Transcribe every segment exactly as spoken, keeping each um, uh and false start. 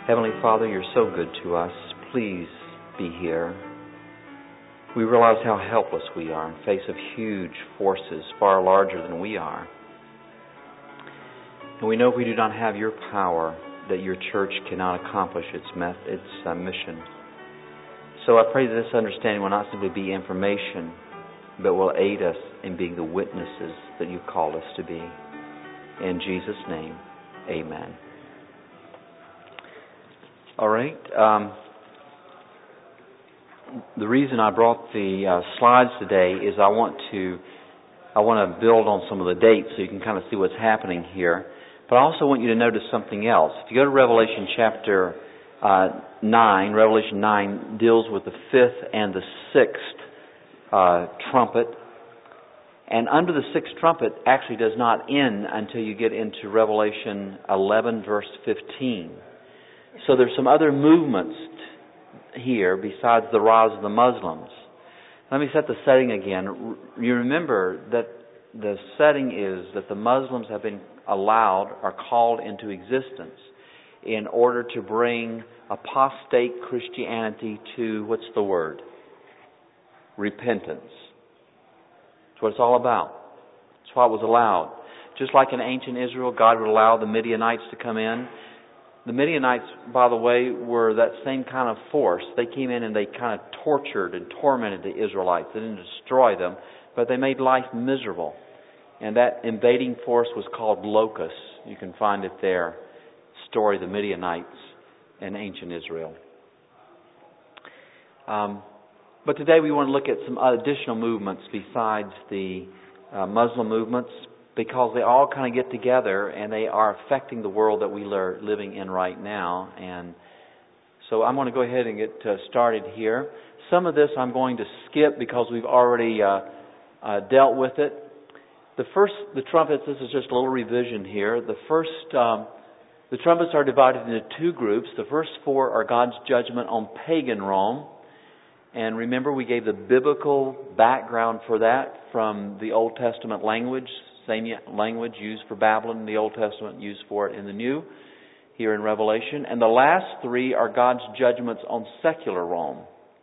Heavenly Father, You're so good to us. Please be here. We realize how helpless we are in face of huge forces far larger than we are. And we know if we do not have Your power, that Your church cannot accomplish its, met- its uh, mission. So I pray that this understanding will not simply be information, but will aid us in being the witnesses that You've called us to be. In Jesus' name, amen. All right. Um, the reason I brought the uh, slides today is I want to I want to build on some of the dates so you can kind of see what's happening here. But I also want you to notice something else. If you go to Revelation chapter uh, nine, Revelation nine deals with the fifth and the sixth uh, trumpet. And under the sixth trumpet actually does not end until you get into Revelation eleven, verse fifteen. So there's some other movements here besides the rise of the Muslims. Let me set the setting again. You remember that the setting is that the Muslims have been allowed or called into existence in order to bring apostate Christianity to, what's the word? Repentance. That's what it's all about. That's why it was allowed. Just like in ancient Israel, God would allow the Midianites to come in. The Midianites, by the way, were that same kind of force. They came in and they kind of tortured and tormented the Israelites. They didn't destroy them, but they made life miserable. And that invading force was called locusts. You can find it there. Story of the Midianites in ancient Israel. Um, but today we want to look at some additional movements besides the uh, Muslim movements, because they all kind of get together and they are affecting the world that we are living in right now. And so I'm going to go ahead and get uh, started here. Some of this I'm going to skip because we've already uh, uh, dealt with it. The first, the trumpets, this is just a little revision here. The first, um, the trumpets are divided into two groups. The first four are God's judgment on pagan Rome. And remember, we gave the biblical background for that from the Old Testament language. Same language used for Babylon in the Old Testament, used for it in the New, here in Revelation. And the last three are God's judgments on secular Rome.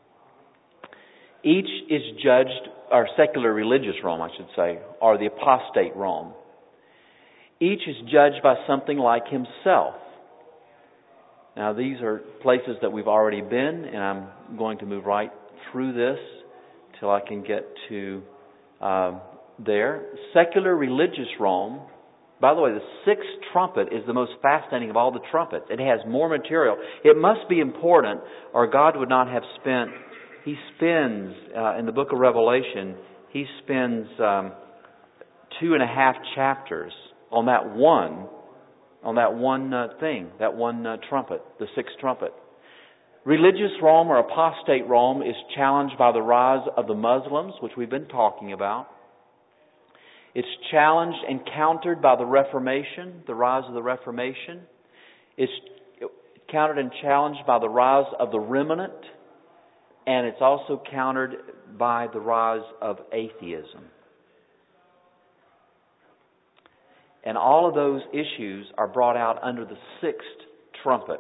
Each is judged, or secular religious Rome, I should say, or the apostate Rome. Each is judged by something like himself. Now, these are places that we've already been, and I'm going to move right through this till I can get to Um, there. Secular religious Rome, by the way, the sixth trumpet is the most fascinating of all the trumpets. It has more material. It must be important, or God would not have spent, He spends, uh, in the book of Revelation, He spends um, two and a half chapters on that one, on that one uh, thing, that one uh, trumpet, the sixth trumpet. Religious Rome or apostate Rome is challenged by the rise of the Muslims, which we've been talking about. It's challenged and countered by the Reformation, the rise of the Reformation. It's countered and challenged by the rise of the remnant. And it's also countered by the rise of atheism. And all of those issues are brought out under the sixth trumpet.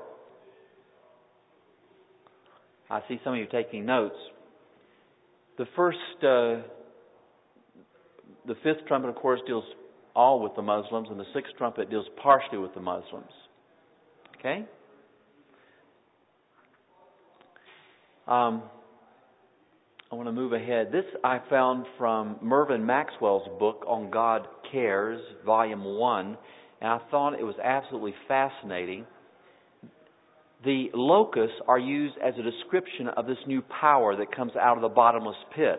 I see some of you taking notes. The first... Uh, The fifth trumpet, of course, deals all with the Muslims, and the sixth trumpet deals partially with the Muslims. Okay? Um, I want to move ahead. This I found from Mervyn Maxwell's book on God Cares, Volume one, and I thought it was absolutely fascinating. The locusts are used as a description of this new power that comes out of the bottomless pit.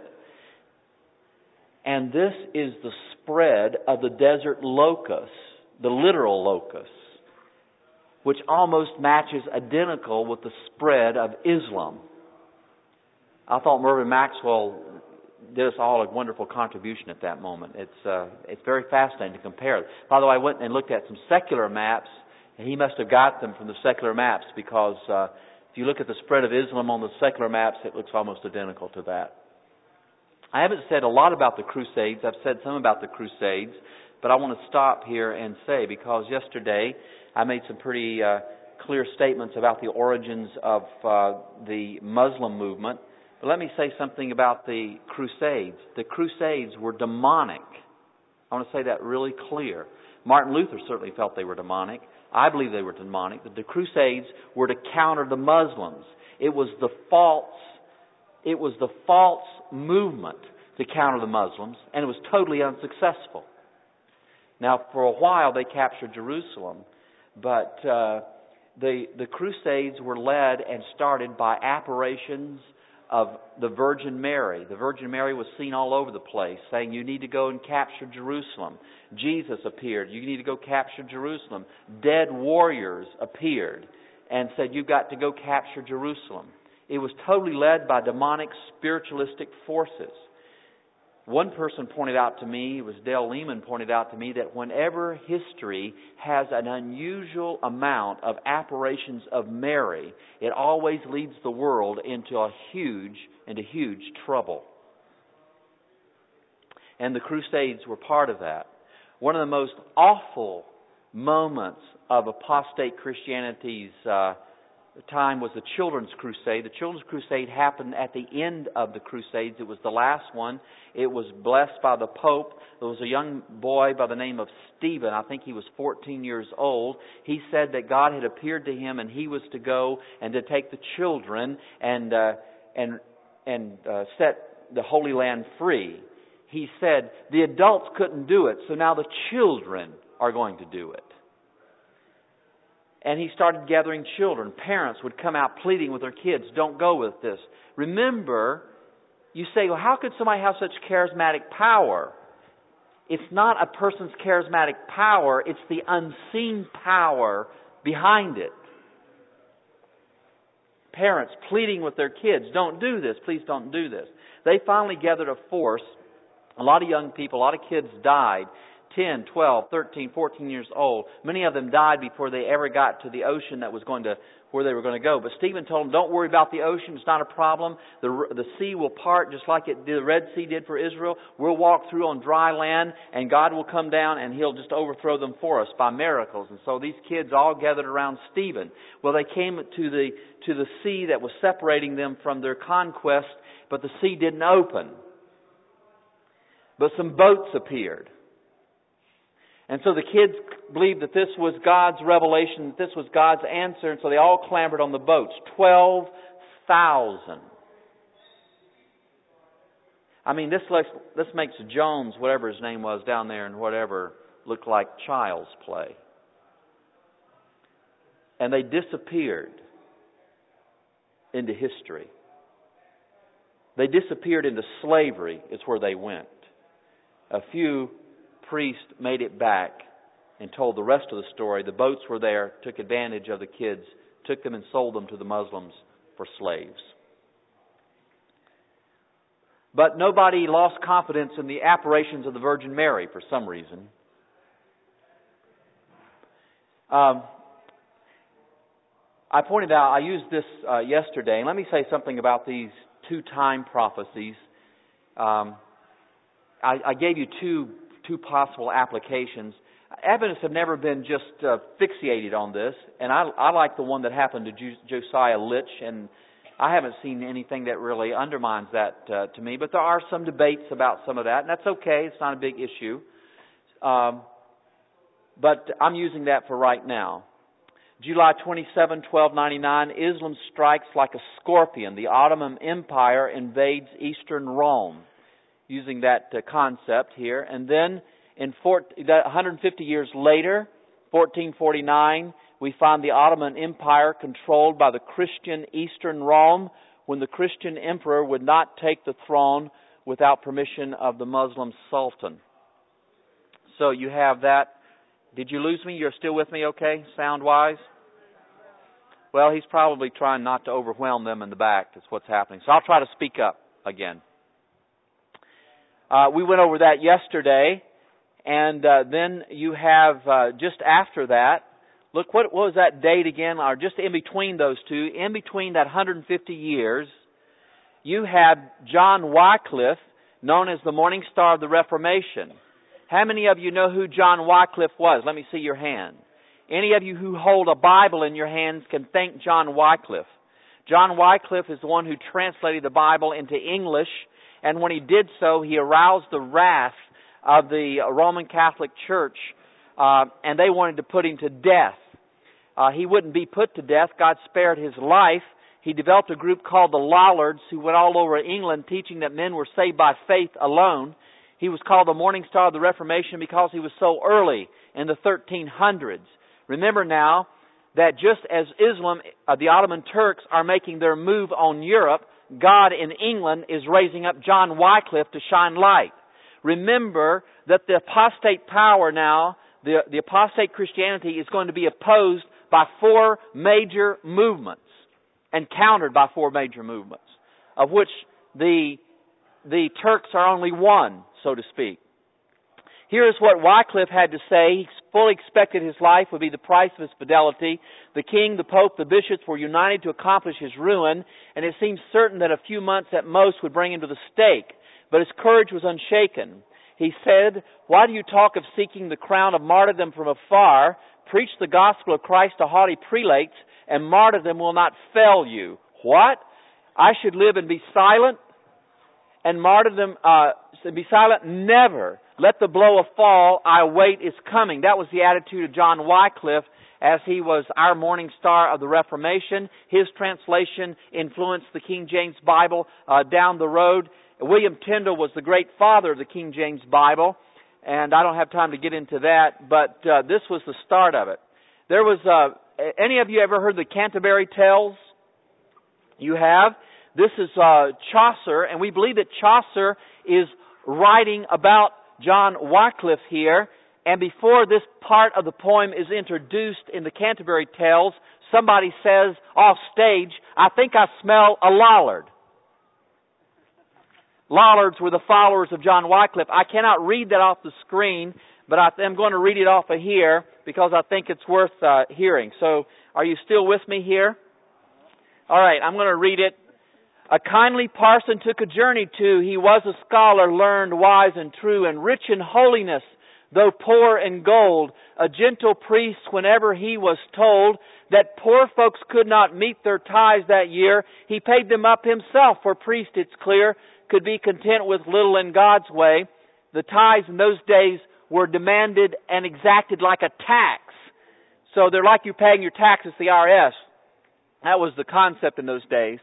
And this is the spread of the desert locusts, the literal locusts, which almost matches identical with the spread of Islam. I thought Mervyn Maxwell did us all a wonderful contribution at that moment. It's uh, it's very fascinating to compare. By the way, I went and looked at some secular maps, and he must have got them from the secular maps because uh, if you look at the spread of Islam on the secular maps, it looks almost identical to that. I haven't said a lot about the Crusades. I've said some about the Crusades, but I want to stop here and say, because yesterday I made some pretty uh, clear statements about the origins of uh, the Muslim movement. But let me say something about the Crusades. The Crusades were demonic. I want to say that really clear. Martin Luther certainly felt they were demonic. I believe they were demonic. But the Crusades were to counter the Muslims. It was the false, it was the false movement to counter the Muslims, and it was totally unsuccessful. Now, for a while, they captured Jerusalem, but uh, the the Crusades were led and started by apparitions of the Virgin Mary. The Virgin Mary was seen all over the place, saying, you need to go and capture Jerusalem. Jesus appeared. You need to go capture Jerusalem. Dead warriors appeared and said, you've got to go capture Jerusalem. It was totally led by demonic spiritualistic forces. One person pointed out to me, it was Dale Lehman pointed out to me, that whenever history has an unusual amount of apparitions of Mary, it always leads the world into a huge, into huge trouble. And the Crusades were part of that. One of the most awful moments of apostate Christianity's uh, time was the Children's Crusade. The Children's Crusade happened at the end of the Crusades. It was the last one. It was blessed by the Pope. There was a young boy by the name of Stephen. I think he was fourteen years old. He said that God had appeared to him and he was to go and to take the children and uh, and and uh, set the Holy Land free. He said the adults couldn't do it, so now the children are going to do it. And he started gathering children. Parents would come out pleading with their kids, don't go with this. Remember, you say, well, how could somebody have such charismatic power? It's not a person's charismatic power, it's the unseen power behind it. Parents pleading with their kids, don't do this, please don't do this. They finally gathered a force. A lot of young people, a lot of kids died. ten, twelve, thirteen, fourteen years old. Many of them died before they ever got to the ocean that was going to, where they were going to go. But Stephen told them, don't worry about the ocean. It's not a problem. The, the sea will part just like it, the Red Sea did for Israel. We'll walk through on dry land and God will come down and He'll just overthrow them for us by miracles. And so these kids all gathered around Stephen. Well, they came to the, to the sea that was separating them from their conquest, but the sea didn't open. But some boats appeared. And so the kids believed that this was God's revelation, that this was God's answer, and so they all clambered on the boats. Twelve thousand. I mean, this looks, this makes Jones, whatever his name was down there and whatever, look like child's play. And they disappeared into history. They disappeared into slavery, is where they went. A few priests made it back and told the rest of the story. The boats were there, took advantage of the kids, took them and sold them to the Muslims for slaves. But nobody lost confidence in the apparitions of the Virgin Mary for some reason. Um, I pointed out, I used this uh, yesterday, and let me say something about these two time prophecies. Um, I, I gave you two two possible applications. Adventists have never been just uh, fixated on this, and I, I like the one that happened to Jo- Josiah Litch, and I haven't seen anything that really undermines that uh, to me, but there are some debates about some of that, and that's okay. It's not a big issue. Um, but I'm using that for right now. July twenty-seventh, twelve ninety-nine, Islam strikes like a scorpion. The Ottoman Empire invades Eastern Rome. Using that uh, concept here. And then in four, one hundred fifty years later, fourteen forty-nine, we find the Ottoman Empire controlled by the Christian Eastern Rome, when the Christian emperor would not take the throne without permission of the Muslim Sultan. So you have that. Did you lose me? You're still with me okay, sound-wise? Well, he's probably trying not to overwhelm them in the back. That's what's happening. So I'll try to speak up again. Uh, we went over that yesterday, and uh, then you have, uh, just after that, look, what, what was that date again? Or just in between those two, in between that one hundred fifty years, you had John Wycliffe, known as the Morning Star of the Reformation. How many of you know who John Wycliffe was? Let me see your hand. Any of you who hold a Bible in your hands can thank John Wycliffe. John Wycliffe is the one who translated the Bible into English, and when he did so, he aroused the wrath of the Roman Catholic Church, uh, and they wanted to put him to death. Uh, he wouldn't be put to death. God spared his life. He developed a group called the Lollards, who went all over England teaching that men were saved by faith alone. He was called the Morning Star of the Reformation because he was so early in the thirteen hundreds. Remember now that just as Islam, uh, the Ottoman Turks, are making their move on Europe, God in England is raising up John Wycliffe to shine light. Remember that the apostate power now, the, the apostate Christianity, is going to be opposed by four major movements and countered by four major movements, of which the, the Turks are only one, so to speak. Here is what Wycliffe had to say. He fully expected his life would be the price of his fidelity. The king, the pope, the bishops were united to accomplish his ruin, and it seemed certain that a few months at most would bring him to the stake. But his courage was unshaken. He said, "Why do you talk of seeking the crown of martyrdom from afar? Preach the gospel of Christ to haughty prelates, and martyrdom will not fail you." What? I should live and be silent? And martyrdom, uh, be silent? Never. Let the blow fall, I wait is coming. That was the attitude of John Wycliffe as he was our morning star of the Reformation. His translation influenced the King James Bible uh, down the road. William Tyndale was the great father of the King James Bible, and I don't have time to get into that, but uh, this was the start of it. There was, uh, any of you ever heard the Canterbury Tales? You have? This is uh, Chaucer, and we believe that Chaucer is writing about John Wycliffe here, and before this part of the poem is introduced in the Canterbury Tales, somebody says off stage, "I think I smell a Lollard." Lollards were the followers of John Wycliffe. I cannot read that off the screen, but I am going to read it off of here because I think it's worth uh, hearing. So, are you still with me here? All right, I'm going to read it. "A kindly parson took a journey to. He was a scholar, learned, wise, and true, and rich in holiness, though poor in gold. A gentle priest, whenever he was told that poor folks could not meet their tithes that year, he paid them up himself, for priest, it's clear, could be content with little in God's way." The tithes in those days were demanded and exacted like a tax. So they're like you paying your taxes to the I R S. That was the concept in those days.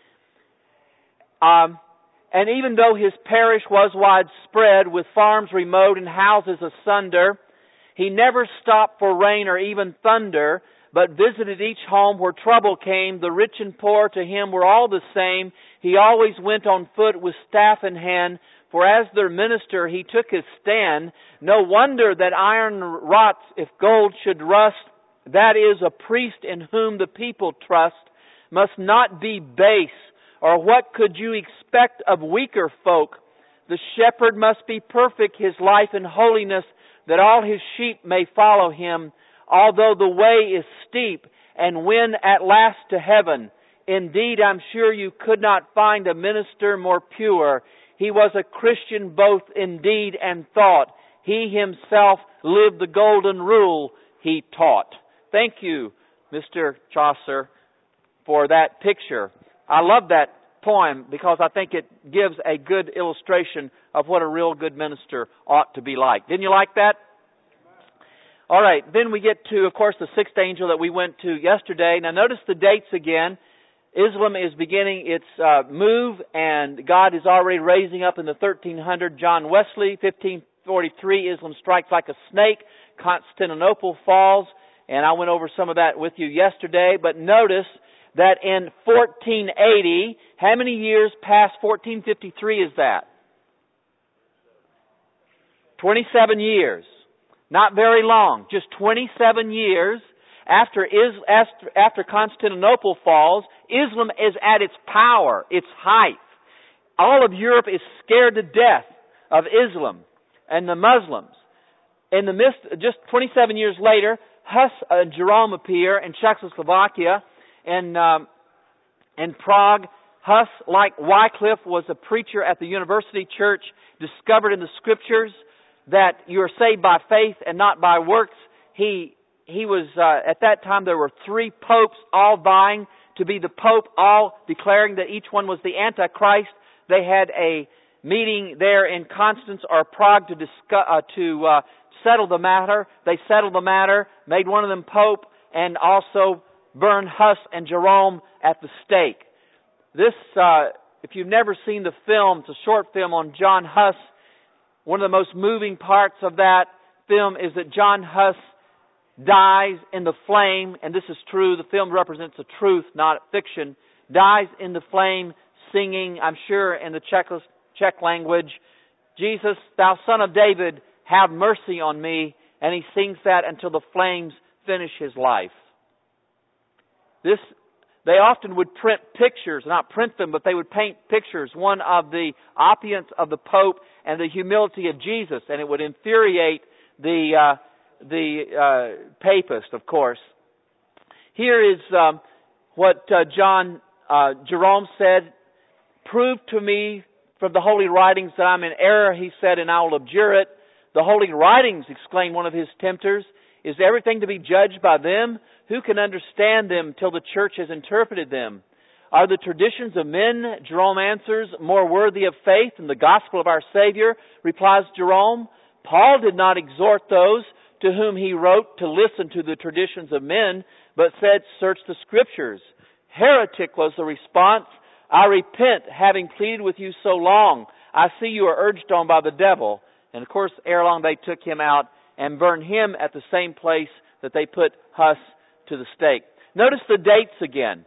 Um, and even though his parish was widespread, with farms remote and houses asunder, he never stopped for rain or even thunder, but visited each home where trouble came. The rich and poor to him were all the same. He always went on foot with staff in hand, for as their minister he took his stand. No wonder that iron rots if gold should rust. That is, a priest in whom the people trust must not be base, or what could you expect of weaker folk? The shepherd must be perfect, his life in holiness, that all his sheep may follow him, although the way is steep, and win at last to heaven. Indeed, I'm sure you could not find a minister more pure. He was a Christian both in deed and thought. He himself lived the golden rule he taught. Thank you, Mister Chaucer, for that picture. I love that poem because I think it gives a good illustration of what a real good minister ought to be like. Didn't you like that? All right, then we get to, of course, the sixth angel that we went to yesterday. Now notice the dates again. Islam is beginning its uh, move, and God is already raising up in the thirteen hundred John Wesley. fifteen forty-three, Islam strikes like a snake. Constantinople falls, and I went over some of that with you yesterday. But notice that in fourteen eighty, how many years past fourteen fifty-three is that? twenty-seven years. Not very long. Just twenty-seven years after, is, after Constantinople falls, Islam is at its power, its height. All of Europe is scared to death of Islam and the Muslims. In the midst, just twenty-seven years later, Huss and Jerome appear in Czechoslovakia. In, um, in Prague, Huss, like Wycliffe, was a preacher at the University Church, discovered in the Scriptures that you are saved by faith and not by works. He he was, uh, at that time there were three popes all vying to be the pope, all declaring that each one was the Antichrist. They had a meeting there in Constance or Prague to discuss, uh, to uh, settle the matter. They settled the matter, made one of them pope, and also burned Huss and Jerome at the stake. This, uh, if you've never seen the film, it's a short film on John Huss. One of the most moving parts of that film is that John Huss dies in the flame, and this is true, the film represents the truth, not fiction, dies in the flame singing, I'm sure in the Czech, Czech language, Jesus, thou son of David, have mercy on me, and he sings that until the flames finish his life. This, they often would print pictures, not print them, but they would paint pictures, one of the opulence of the Pope and the humility of Jesus, and it would infuriate the uh, the uh, papist, of course. Here is um, what uh, John uh, Jerome said, "Prove to me from the holy writings that I'm in error," he said, "and I will abjure it." "The holy writings," exclaimed one of his tempters, "is everything to be judged by them? Who can understand them till the church has interpreted them? Are the traditions of men," Jerome answers, "more worthy of faith than the gospel of our Savior?" Replies Jerome, "Paul did not exhort those to whom he wrote to listen to the traditions of men, but said, 'Search the Scriptures.'" "Heretic," was the response, "I repent, having pleaded with you so long. I see you are urged on by the devil." And of course, ere long they took him out and burned him at the same place that they put Huss to the stake. Notice the dates again.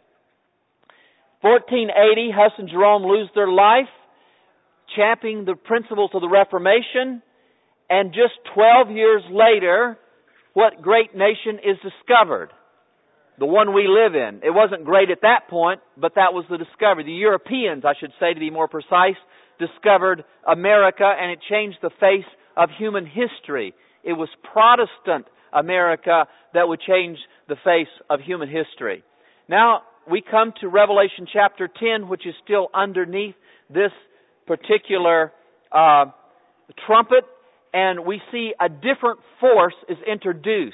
fourteen eighty, Huss and Jerome lose their life, championing the principles of the Reformation. And just twelve years later, what great nation is discovered? The one we live in. It wasn't great at that point, but that was the discovery. The Europeans, I should say to be more precise, discovered America, and it changed the face of human history. It was Protestant America that would change the face of human history. Now, we come to Revelation chapter ten, which is still underneath this particular uh, trumpet, and we see a different force is introduced.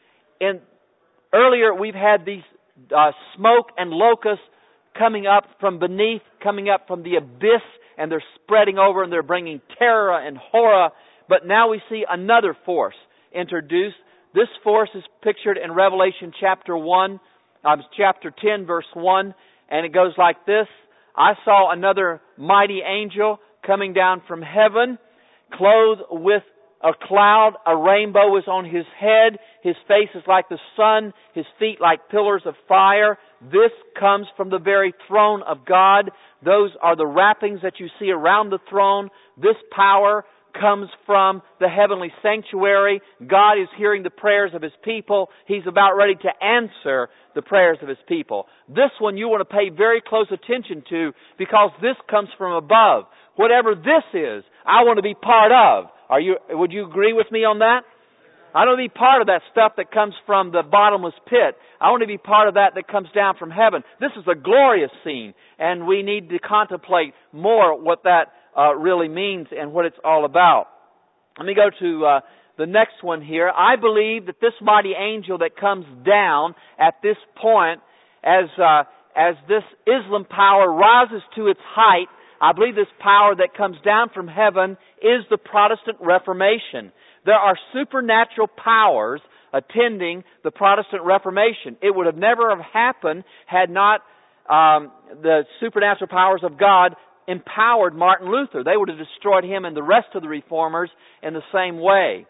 In earlier, we've had these uh, smoke and locusts coming up from beneath, coming up from the abyss, and they're spreading over and they're bringing terror and horror. But now we see another force introduced. This force is pictured in Revelation chapter one, uh, chapter ten, verse one, and it goes like this: "I saw another mighty angel coming down from heaven, clothed with a cloud. A rainbow was on his head. His face is like the sun, his feet like pillars of fire. This comes from the very throne of God." Those are the wrappings that you see around the throne. This power comes from the heavenly sanctuary. God is hearing the prayers of His people. He's about ready to answer the prayers of His people. This one you want to pay very close attention to, because this comes from above. Whatever this is, I want to be part of. Are you? Would you agree with me on that? I want to be part of that stuff that comes from the bottomless pit. I want to be part of that that comes down from heaven. This is a glorious scene, and we need to contemplate more what that uh, really means and what it's all about. Let me go to uh, the next one here. I believe that this mighty angel that comes down at this point, as uh, as this Islam power rises to its height, I believe this power that comes down from heaven is the Protestant Reformation. There are supernatural powers attending the Protestant Reformation. It would have never have happened had not um, the supernatural powers of God empowered Martin Luther. They would have destroyed him and the rest of the reformers in the same way.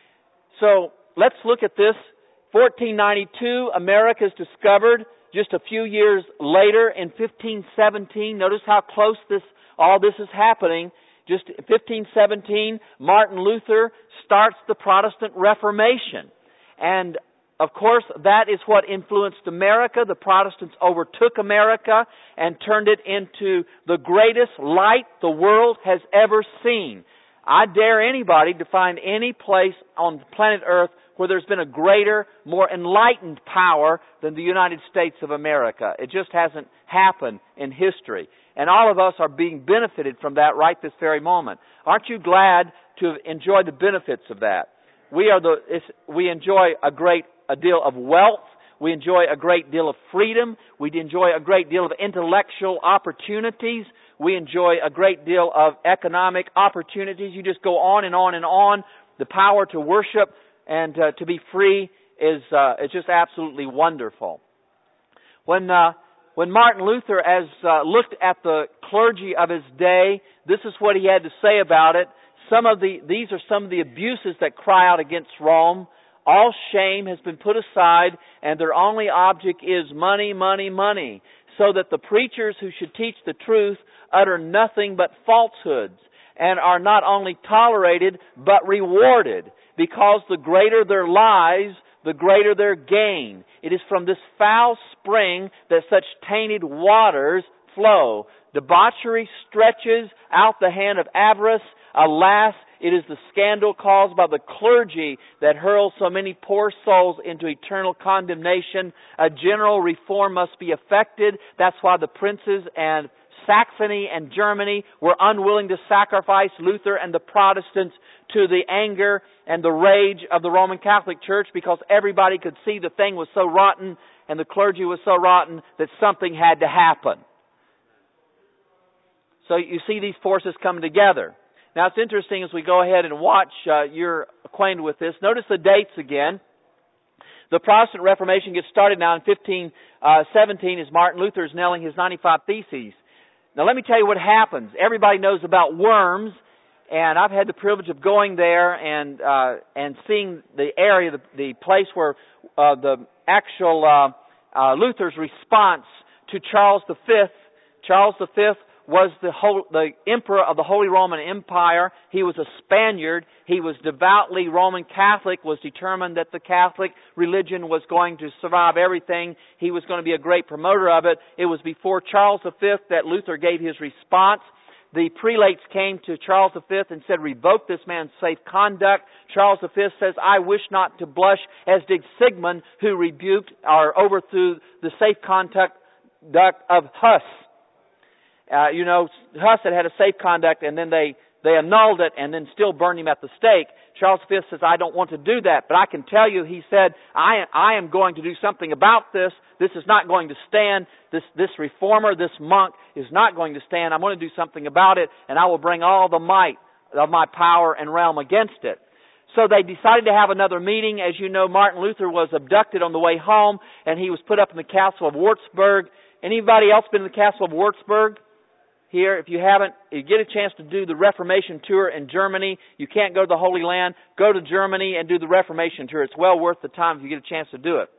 So let's look at this. fourteen ninety-two, America is discovered. Just a few years later, in fifteen seventeen, notice how close this all this is happening. Just fifteen seventeen, Martin Luther starts the Protestant Reformation. And, of course, that is what influenced America. The Protestants overtook America and turned it into the greatest light the world has ever seen. I dare anybody to find any place on planet Earth where there's been a greater, more enlightened power than the United States of America. It just hasn't happened in history. And all of us are being benefited from that right this very moment. Aren't you glad to enjoy the benefits of that? We are the it's, we enjoy a great a deal of wealth. We enjoy a great deal of freedom. We enjoy a great deal of intellectual opportunities. We enjoy a great deal of economic opportunities. You just go on and on and on. The power to worship and uh, to be free is uh, is just absolutely wonderful. When uh, when Martin Luther as uh, looked at the clergy of his day, this is what he had to say about it. Some of the these are some of the abuses that cry out against Rome. All shame has been put aside, and their only object is money, money, money, so that the preachers who should teach the truth utter nothing but falsehoods, and are not only tolerated, but rewarded, because the greater their lies, the greater their gain. It is from this foul spring that such tainted waters flow. Debauchery stretches out the hand of avarice. Alas, it is the scandal caused by the clergy that hurls so many poor souls into eternal condemnation. A general reform must be effected. That's why the princes and Saxony and Germany were unwilling to sacrifice Luther and the Protestants to the anger and the rage of the Roman Catholic Church, because everybody could see the thing was so rotten and the clergy was so rotten that something had to happen. So you see these forces come together. Now it's interesting as we go ahead and watch, uh, you're acquainted with this. Notice the dates again. The Protestant Reformation gets started now in fifteen seventeen as Martin Luther is nailing his ninety-five Theses. Now let me tell you what happens. Everybody knows about Worms, and I've had the privilege of going there and uh, and seeing the area, the, the place where uh, the actual uh, uh, Luther's response to Charles the Fifth. Charles the Fifth was the whole, the emperor of the Holy Roman Empire. He was a Spaniard. He was devoutly Roman Catholic, was determined that the Catholic religion was going to survive everything. He was going to be a great promoter of it. It was before Charles the Fifth that Luther gave his response. The prelates came to Charles the Fifth and said, revoke this man's safe conduct. Charles the Fifth says, I wish not to blush, as did Sigmund, who rebuked or overthrew the safe conduct of Huss. Uh, you know, Huss had had a safe conduct, and then they, they annulled it and then still burned him at the stake. Charles the Fifth says, I don't want to do that. But I can tell you, he said, I, I am going to do something about this. This is not going to stand. This, this reformer, this monk is not going to stand. I'm going to do something about it, and I will bring all the might of my power and realm against it. So they decided to have another meeting. As you know, Martin Luther was abducted on the way home, and he was put up in the castle of Würzburg. Anybody else been in the castle of Würzburg? Here, if you haven't, you get a chance to do the Reformation tour in Germany. You can't go to the Holy Land. Go to Germany and do the Reformation tour. It's well worth the time if you get a chance to do it.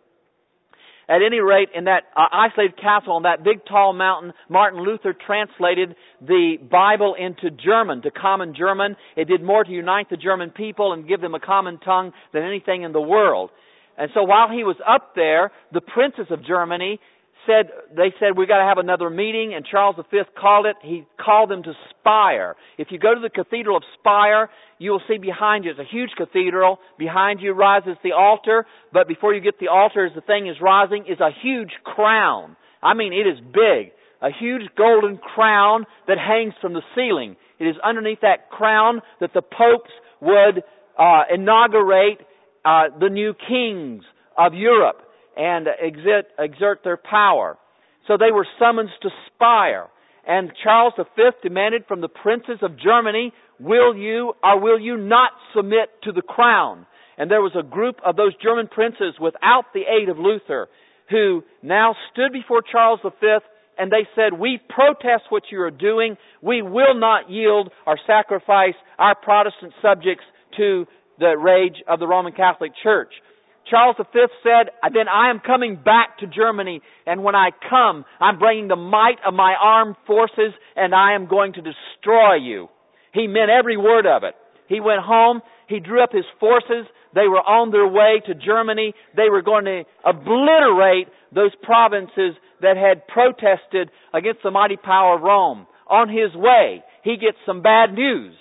At any rate, in that uh, isolated castle on that big tall mountain, Martin Luther translated the Bible into German, to common German. It did more to unite the German people and give them a common tongue than anything in the world. And so while he was up there, the princes of Germany said, they said, we've got to have another meeting, and Charles the Fifth called it, he called them to Speyer. If you go to the Cathedral of Speyer, you will see behind you, it's a huge cathedral, behind you rises the altar, but before you get the altar, as the thing is rising, is a huge crown. I mean, it is big. A huge golden crown that hangs from the ceiling. It is underneath that crown that the popes would uh, inaugurate uh, the new kings of Europe and exert, exert their power. So they were summoned to Speyer. And Charles the Fifth demanded from the princes of Germany, will you or will you not submit to the crown? And there was a group of those German princes without the aid of Luther who now stood before Charles the Fifth and they said, we protest what you are doing. We will not yield or sacrifice our Protestant subjects to the rage of the Roman Catholic Church. Charles the Fifth said, then I am coming back to Germany, and when I come, I'm bringing the might of my armed forces, and I am going to destroy you. He meant every word of it. He went home, he drew up his forces, they were on their way to Germany, they were going to obliterate those provinces that had protested against the mighty power of Rome. On his way, he gets some bad news.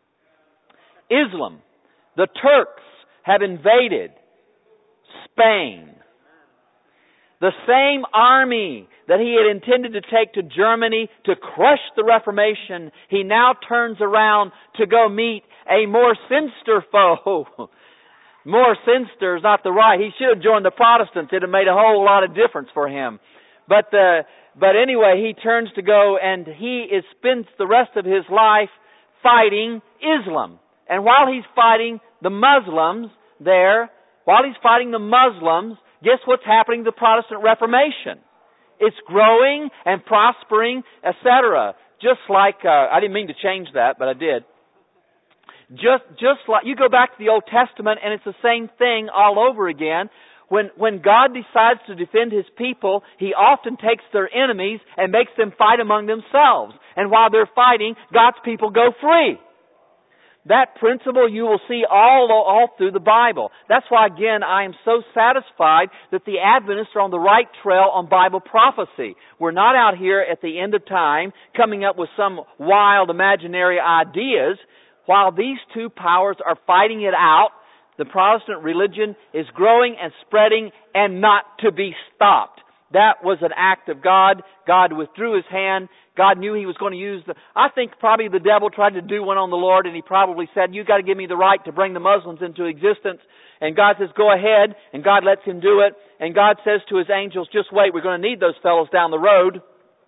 Islam, the Turks, have invaded Spain. The same army that he had intended to take to Germany to crush the Reformation, he now turns around to go meet a more sinister foe. More sinister is not the right. He should have joined the Protestants. It would have made a whole lot of difference for him. But uh, but anyway, he turns to go and he is spends the rest of his life fighting Islam. And while he's fighting the Muslims there, while he's fighting the Muslims, guess what's happening to the Protestant Reformation? It's growing and prospering, et cetera. Just like, uh, I didn't mean to change that, but I did. Just, just like, you go back to the Old Testament and it's the same thing all over again. When, when God decides to defend His people, He often takes their enemies and makes them fight among themselves. And while they're fighting, God's people go free. That principle you will see all, all through the Bible. That's why, again, I am so satisfied that the Adventists are on the right trail on Bible prophecy. We're not out here at the end of time coming up with some wild imaginary ideas. While these two powers are fighting it out, the Protestant religion is growing and spreading and not to be stopped. That was an act of God. God withdrew His hand. God knew He was going to use the... I think probably the devil tried to do one on the Lord, and he probably said, "You've got to give me the right to bring the Muslims into existence." And God says, "Go ahead." And God lets him do it. And God says to His angels, "Just wait, we're going to need those fellows down the road."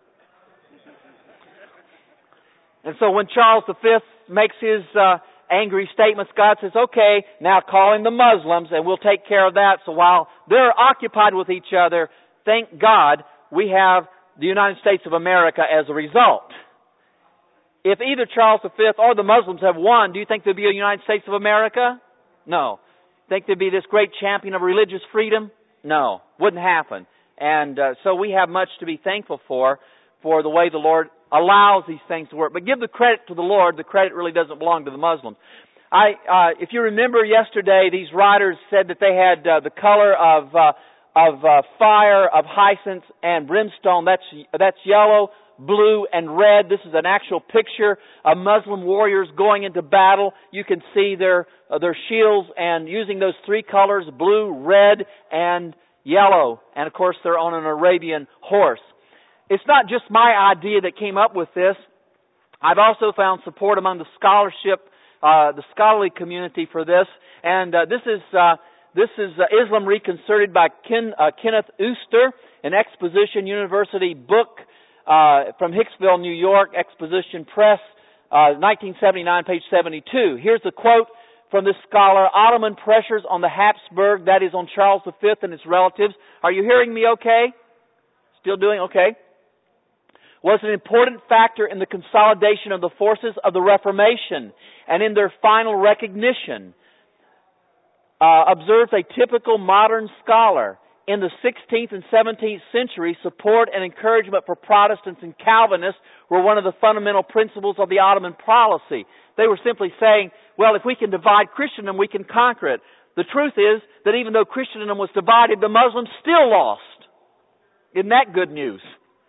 And so when Charles the Fifth makes his uh, angry statements, God says, "Okay, now call in the Muslims and we'll take care of that." So while they're occupied with each other, thank God we have the United States of America as a result. If either Charles the Fifth or the Muslims have won, do you think there'd be a United States of America? No. Think there'd be this great champion of religious freedom? No. Wouldn't happen. And uh, so we have much to be thankful for, for the way the Lord allows these things to work. But give the credit to the Lord. The credit really doesn't belong to the Muslims. I, uh, if you remember yesterday, these writers said that they had uh, the color of uh, of uh, fire, of hyacinth and brimstone. That's that's yellow, blue, and red. This is an actual picture of Muslim warriors going into battle. You can see their uh, their shields and using those three colors: blue, red, and yellow. And of course, they're on an Arabian horse. It's not just my idea that came up with this. I've also found support among the scholarship, uh, the scholarly community for this. And uh, this is uh, this is uh, Islam Reconcerted by Ken, uh, Kenneth Ooster, an Exposition University book uh, from Hicksville, New York, Exposition Press, uh, nineteen seventy-nine, page seventy-two. Here's a quote from this scholar: "Ottoman pressures on the Habsburg, that is on Charles the Fifth and his relatives." Are you hearing me okay? Still doing okay? Was an important factor in the consolidation of the forces of the Reformation and in their final recognition. Uh, observes a typical modern scholar. In the sixteenth and seventeenth century, support and encouragement for Protestants and Calvinists were one of the fundamental principles of the Ottoman policy. They were simply saying, well, if we can divide Christendom, we can conquer it. The truth is that even though Christendom was divided, the Muslims still lost. Isn't that good news?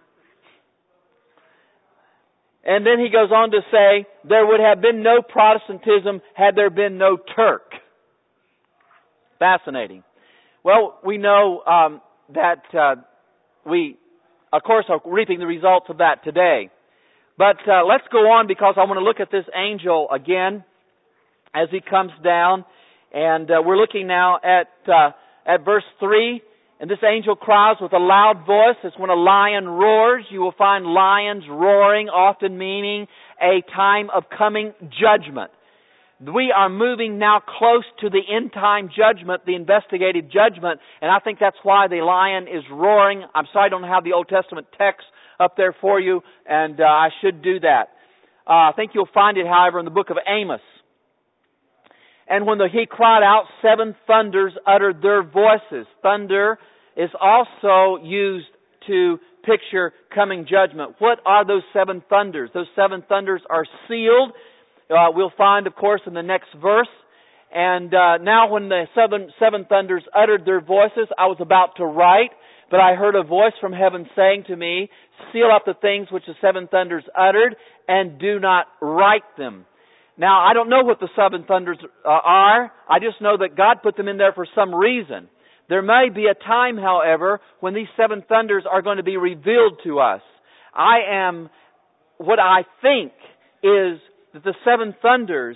And then he goes on to say, there would have been no Protestantism had there been no Turk. Fascinating. Well, we know um, that uh, we, of course, are reaping the results of that today. But uh, let's go on, because I want to look at this angel again as he comes down. And uh, we're looking now at uh, at verse three. And this angel cries with a loud voice. It's when a lion roars. You will find lions roaring, often meaning a time of coming judgment. We are moving now close to the end time judgment, the investigative judgment, and I think that's why the lion is roaring. I'm sorry I don't have the Old Testament text up there for you, and uh, I should do that. Uh, I think you'll find it, however, in the book of Amos. And when the, he cried out, seven thunders uttered their voices. Thunder is also used to picture coming judgment. What are those seven thunders? Those seven thunders are sealed. Uh, we'll find, of course, in the next verse. And uh, now when the seven, seven thunders uttered their voices, I was about to write, but I heard a voice from heaven saying to me, seal up the things which the seven thunders uttered, and do not write them. Now, I don't know what the seven thunders uh, are. I just know that God put them in there for some reason. There may be a time, however, when these seven thunders are going to be revealed to us. I am, what I think is that the seven thunders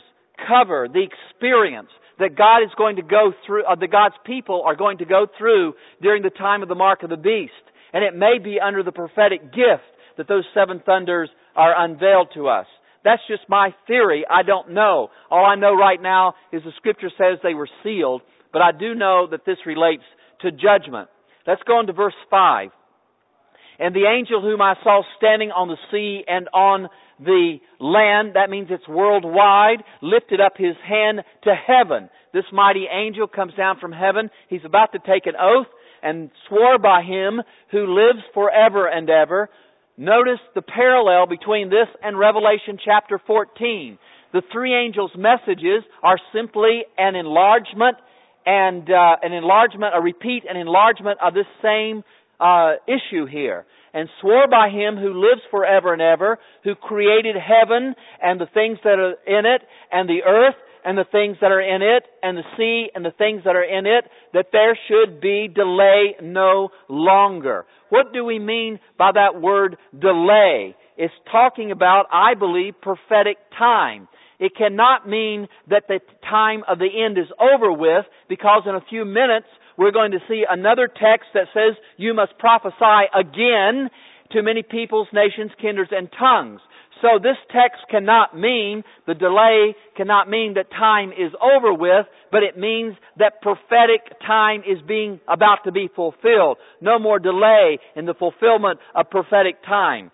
cover the experience that God is going to go through, uh, that God's people are going to go through during the time of the mark of the beast. And it may be under the prophetic gift that those seven thunders are unveiled to us. That's just my theory. I don't know. All I know right now is the Scripture says they were sealed, but I do know that this relates to judgment. Let's go on to verse five. And the angel whom I saw standing on the sea and on the land, that means it's worldwide, lifted up his hand to heaven. This mighty angel comes down from heaven. He's about to take an oath and swore by him who lives forever and ever. Notice the parallel between this and Revelation chapter fourteen. The three angels' messages are simply an enlargement and uh, an enlargement, a repeat and enlargement of this same uh, issue here. And swore by him who lives forever and ever, who created heaven and the things that are in it, and the earth and the things that are in it, and the sea and the things that are in it, that there should be delay no longer. What do we mean by that word delay? It's talking about, I believe, prophetic time. It cannot mean that the time of the end is over with, because in a few minutes we're going to see another text that says you must prophesy again to many peoples, nations, kindreds, and tongues. So this text cannot mean, the delay cannot mean that time is over with, but it means that prophetic time is being about to be fulfilled. No more delay in the fulfillment of prophetic time.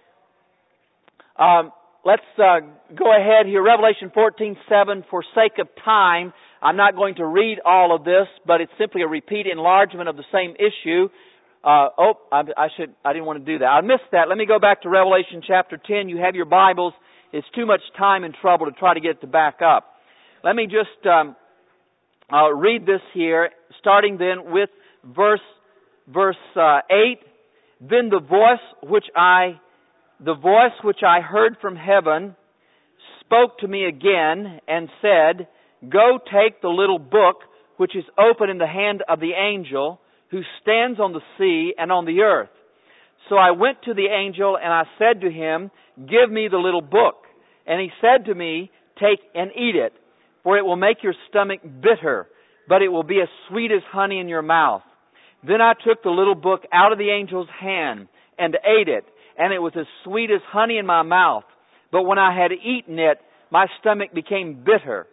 Um, let's uh, go ahead here. Revelation fourteen seven, for sake of time, I'm not going to read all of this, but it's simply a repeat enlargement of the same issue. Uh, oh, I, I should, I didn't want to do that. I missed that. Let me go back to Revelation chapter ten. You have your Bibles. It's too much time and trouble to try to get it to back up. Let me just um, uh, read this here, starting then with verse verse uh, eight. Then the voice which I, the voice which I heard from heaven, spoke to me again and said, "Go take the little book which is open in the hand of the angel who stands on the sea and on the earth." So I went to the angel and I said to him, "Give me the little book." And he said to me, "Take and eat it, for it will make your stomach bitter, but it will be as sweet as honey in your mouth." Then I took the little book out of the angel's hand and ate it, and it was as sweet as honey in my mouth. But when I had eaten it, my stomach became bitter.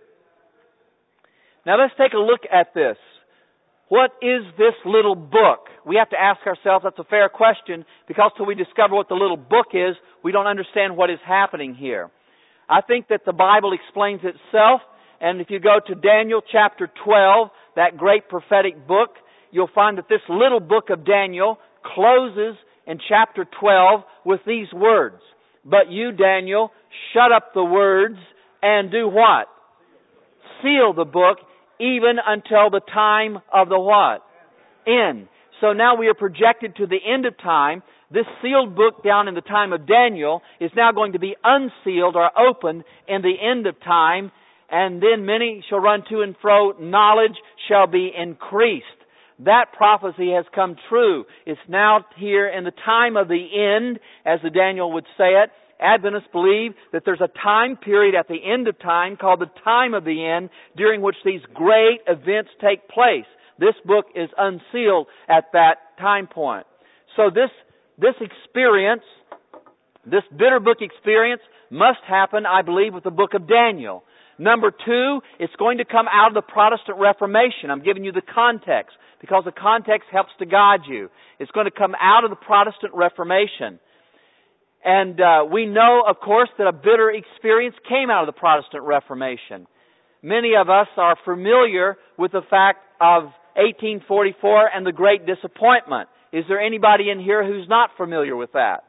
Now let's take a look at this. What is this little book? We have to ask ourselves, that's a fair question, because till we discover what the little book is, we don't understand what is happening here. I think that the Bible explains itself, and if you go to Daniel chapter twelve, that great prophetic book, you'll find that this little book of Daniel closes in chapter twelve with these words. "But you, Daniel, shut up the words and do what? Seal the book, even until the time of the what? End." So now we are projected to the end of time. This sealed book down in the time of Daniel is now going to be unsealed or opened in the end of time. And then many shall run to and fro. Knowledge shall be increased. That prophecy has come true. It's now here in the time of the end, as the Daniel would say it. Adventists believe that there's a time period at the end of time called the time of the end, during which these great events take place. This book is unsealed at that time point. So this, this experience, this bitter book experience, must happen, I believe, with the book of Daniel. Number two, it's going to come out of the Protestant Reformation. I'm giving you the context, because the context helps to guide you. It's going to come out of the Protestant Reformation. And uh, we know, of course, that a bitter experience came out of the Protestant Reformation. Many of us are familiar with the fact of eighteen forty-four and the Great Disappointment. Is there anybody in here who's not familiar with that?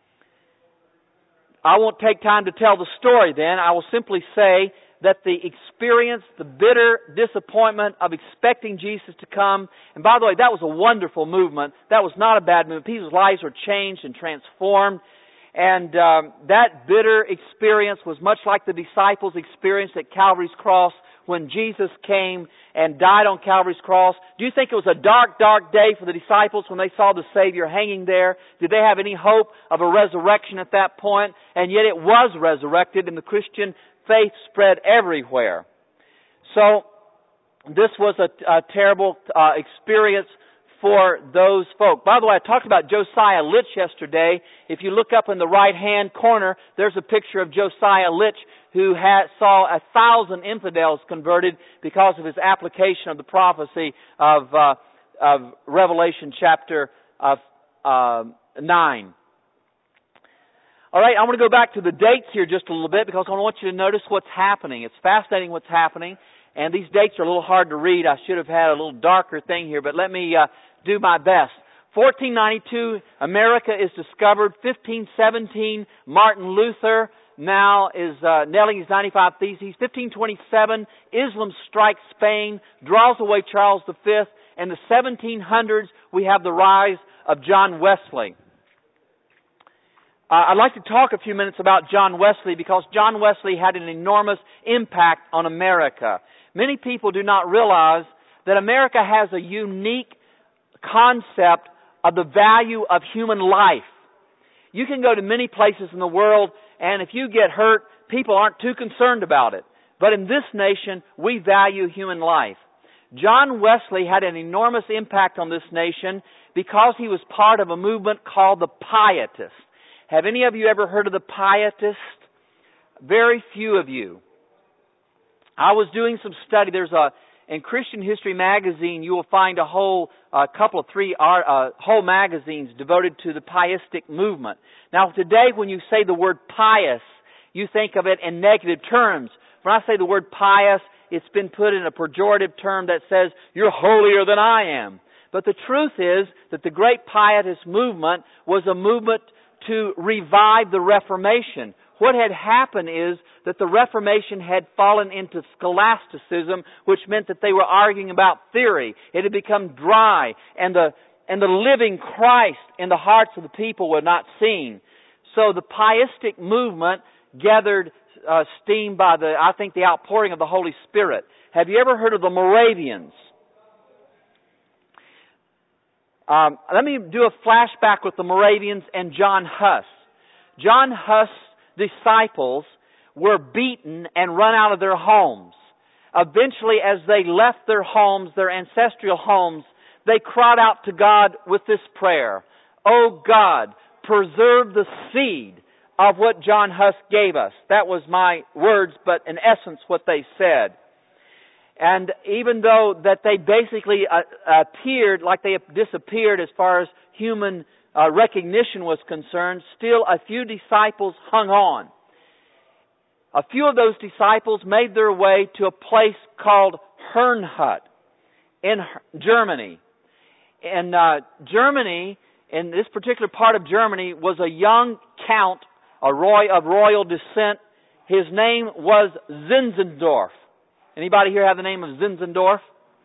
I won't take time to tell the story then. I will simply say that the experience, the bitter disappointment of expecting Jesus to come, and by the way, that was a wonderful movement. That was not a bad movement. People's lives were changed and transformed. And um, that bitter experience was much like the disciples experienced at Calvary's cross when Jesus came and died on Calvary's cross. Do you think it was a dark, dark day for the disciples when they saw the Savior hanging there? Did they have any hope of a resurrection at that point? And yet it was resurrected, and the Christian faith spread everywhere. So, this was a, a terrible uh, experience for those folk. By the way, I talked about Josiah Litch yesterday. If you look up in the right-hand corner, there's a picture of Josiah Litch, who had, saw a thousand infidels converted because of his application of the prophecy of, uh, of Revelation chapter of, uh, nine. All right, I want to go back to the dates here just a little bit because I want you to notice what's happening. It's fascinating what's happening, and these dates are a little hard to read. I should have had a little darker thing here, but let me uh, do my best. fourteen ninety-two, America is discovered. fifteen seventeen, Martin Luther now is uh, nailing his ninety-five Theses. fifteen twenty-seven, Islam strikes Spain, draws away Charles the Fifth. In the seventeen hundreds, we have the rise of John Wesley. Uh, I'd like to talk a few minutes about John Wesley because John Wesley had an enormous impact on America. Many people do not realize that America has a unique concept of the value of human life. You can go to many places in the world, and if you get hurt, people aren't too concerned about it. But in this nation, we value human life. John Wesley had an enormous impact on this nation because he was part of a movement called the Pietists. Have any of you ever heard of the Pietists? Very few of you. I was doing some study. There's a in Christian History magazine. You will find a whole uh, couple of three uh, whole magazines devoted to the Pietistic movement. Now, today, when you say the word pious, you think of it in negative terms. When I say the word pious, it's been put in a pejorative term that says you're holier than I am. But the truth is that the great Pietist movement was a movement to revive the Reformation. What had happened is that the Reformation had fallen into scholasticism, which meant that they were arguing about theory. It had become dry, and the and the living Christ in the hearts of the people were not seen. So the Pietistic movement gathered uh, steam by the, I think, the outpouring of the Holy Spirit. Have you ever heard of the Moravians? Um, let me do a flashback with the Moravians and John Huss. John Huss' disciples were beaten and run out of their homes. Eventually, as they left their homes, their ancestral homes, they cried out to God with this prayer: "Oh God, preserve the seed of what John Huss gave us." That was my words, but in essence what they said. And even though that they basically uh, appeared like they disappeared as far as human uh, recognition was concerned, still a few disciples hung on. A few of those disciples made their way to a place called Herrnhut in Germany. In uh, Germany, in this particular part of Germany, was a young count, a roy of royal descent. His name was Zinzendorf. Anybody here have the name of Zinzendorf?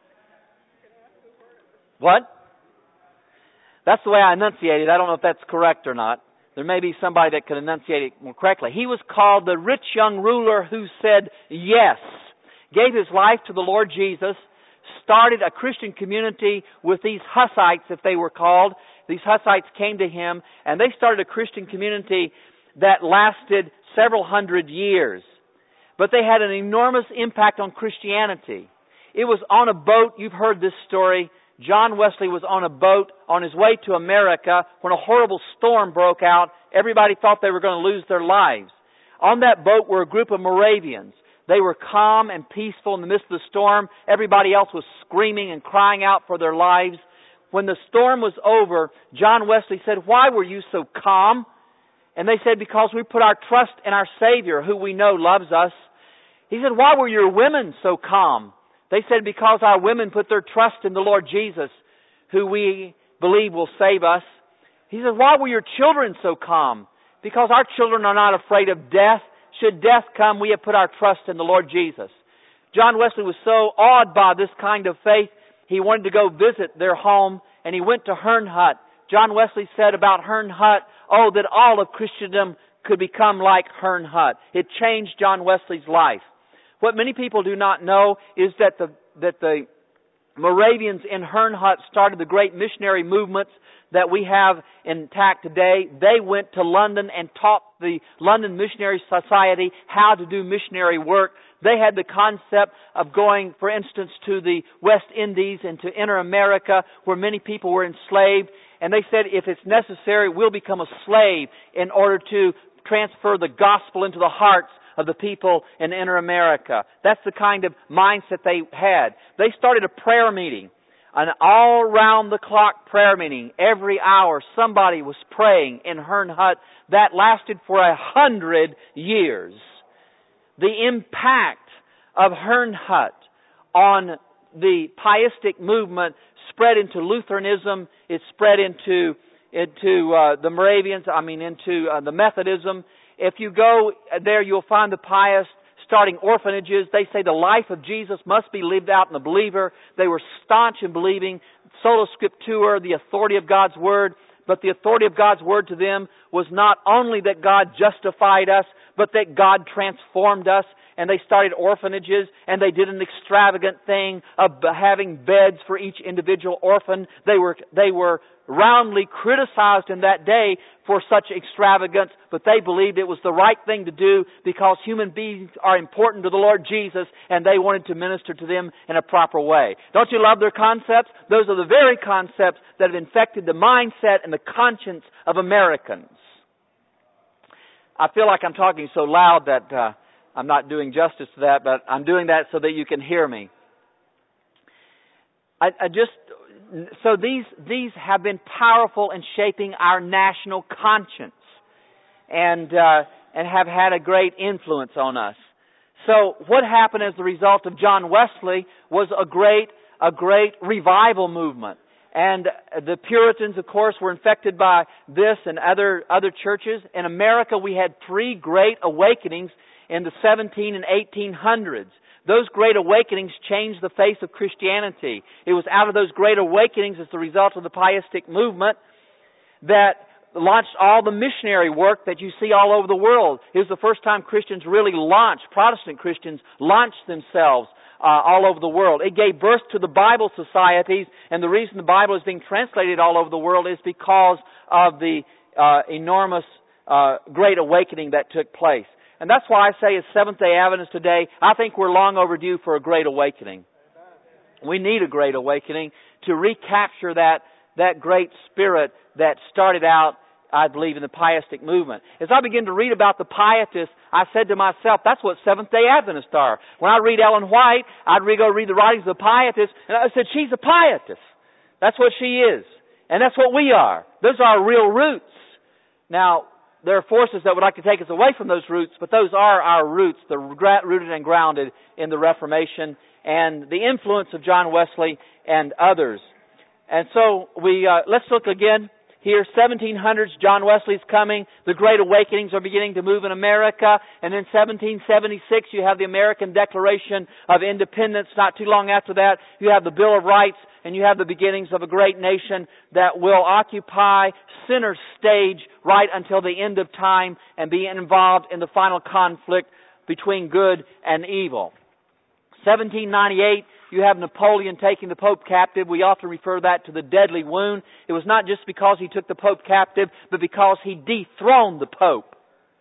What? That's the way I enunciate it. I don't know if that's correct or not. There may be somebody that could enunciate it more correctly. He was called the rich young ruler who said yes, gave his life to the Lord Jesus, started a Christian community with these Hussites, if they were called. These Hussites came to him, and they started a Christian community that lasted several hundred years. But they had an enormous impact on Christianity. It was on a boat. You've heard this story. John Wesley was on a boat on his way to America when a horrible storm broke out. Everybody thought they were going to lose their lives. On that boat were a group of Moravians. They were calm and peaceful in the midst of the storm. Everybody else was screaming and crying out for their lives. When the storm was over, John Wesley said, "Why were you so calm?" And they said, "Because we put our trust in our Savior, who we know loves us." He said, "Why were your women so calm?" They said, "Because our women put their trust in the Lord Jesus, who we believe will save us." He said, "Why were your children so calm?" "Because our children are not afraid of death. Should death come, we have put our trust in the Lord Jesus." John Wesley was so awed by this kind of faith, he wanted to go visit their home, and he went to Herrnhut. John Wesley said about Herrnhut, oh, that all of Christendom could become like Herrnhut. It changed John Wesley's life. What many people do not know is that the that the Moravians in Herrnhut started the great missionary movements that we have intact today. They went to London and taught the London Missionary Society how to do missionary work. They had the concept of going, for instance, to the West Indies and to Inner America where many people were enslaved. And they said, if it's necessary, we'll become a slave in order to transfer the gospel into the hearts of the people in Inner America. That's the kind of mindset they had. They started a prayer meeting, an all-round-the-clock prayer meeting. Every hour somebody was praying in Herrnhut. That lasted for a hundred years. The impact of Herrnhut on the pietistic movement spread into Lutheranism. It spread into into uh, the Moravians. I mean, into uh, the Methodism. If you go there, you'll find the pious starting orphanages. They say the life of Jesus must be lived out in the believer. They were staunch in believing sola scriptura, the authority of God's Word. But the authority of God's Word to them was not only that God justified us, but that God transformed us. And they started orphanages, and they did an extravagant thing of having beds for each individual orphan. They were they were roundly criticized in that day for such extravagance, but they believed it was the right thing to do because human beings are important to the Lord Jesus, and they wanted to minister to them in a proper way. Don't you love their concepts? Those are the very concepts that have infected the mindset and the conscience of Americans. I feel like I'm talking so loud that uh, I'm not doing justice to that, but I'm doing that so that you can hear me. I, I just so these these have been powerful in shaping our national conscience, and uh, and have had a great influence on us. So what happened as the result of John Wesley was a great a great revival movement. And the Puritans, of course, were infected by this and other other churches. In America, we had three great awakenings in the seventeen and eighteen hundreds. Those great awakenings changed the face of Christianity. It was out of those great awakenings as the result of the pietistic movement that launched all the missionary work that you see all over the world. It was the first time Christians really launched, Protestant Christians launched themselves uh, all over the world. It gave birth to the Bible societies, and the reason the Bible is being translated all over the world is because of the uh, enormous uh, great awakening that took place. And that's why I say as Seventh-day Adventists today, I think we're long overdue for a great awakening. We need a great awakening to recapture that, that great spirit that started out, I believe, in the pietistic movement. As I begin to read about the pietists, I said to myself, that's what Seventh-day Adventists are. When I read Ellen White, I'd go read the writings of the pietists, and I said, she's a pietist. That's what she is. And that's what we are. Those are our real roots. Now, there are forces that would like to take us away from those roots, but those are our roots. They're rooted and grounded in the Reformation and the influence of John Wesley and others. And so we uh, let's look again here. seventeen hundreds, John Wesley's coming. The Great Awakenings are beginning to move in America. And then seventeen seventy-six, you have the American Declaration of Independence. Not too long after that, you have the Bill of Rights. And you have the beginnings of a great nation that will occupy center stage right until the end of time and be involved in the final conflict between good and evil. seventeen ninety-eight, you have Napoleon taking the Pope captive. We often refer that to the deadly wound. It was not just because he took the Pope captive, but because he dethroned the Pope.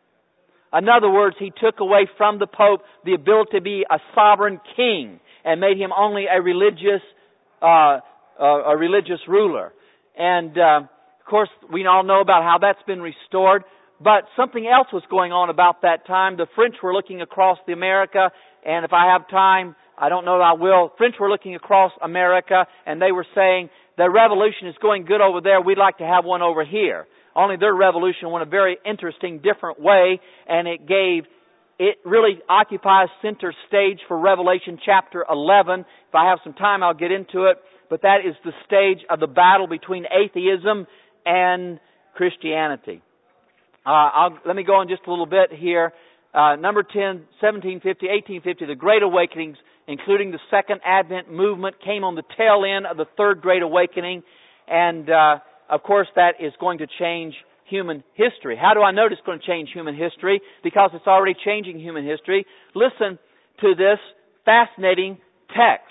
In other words, he took away from the Pope the ability to be a sovereign king and made him only a religious Uh, uh, a religious ruler. And, uh, of course, we all know about how that's been restored. But something else was going on about that time. The French were looking across the America, and if I have time, I don't know that I will. French were looking across America, and they were saying, the revolution is going good over there. We'd like to have one over here. Only their revolution went a very interesting, different way, and it gave It really occupies center stage for Revelation chapter eleven. If I have some time, I'll get into it. But that is the stage of the battle between atheism and Christianity. Uh, I'll, let me go on just a little bit here. Uh, number ten, seventeen fifty, eighteen fifty, the Great Awakenings, including the Second Advent movement, came on the tail end of the Third Great Awakening. And, uh, of course, that is going to change human history. How do I know it's going to change human history? Because it's already changing human history. Listen to this fascinating text.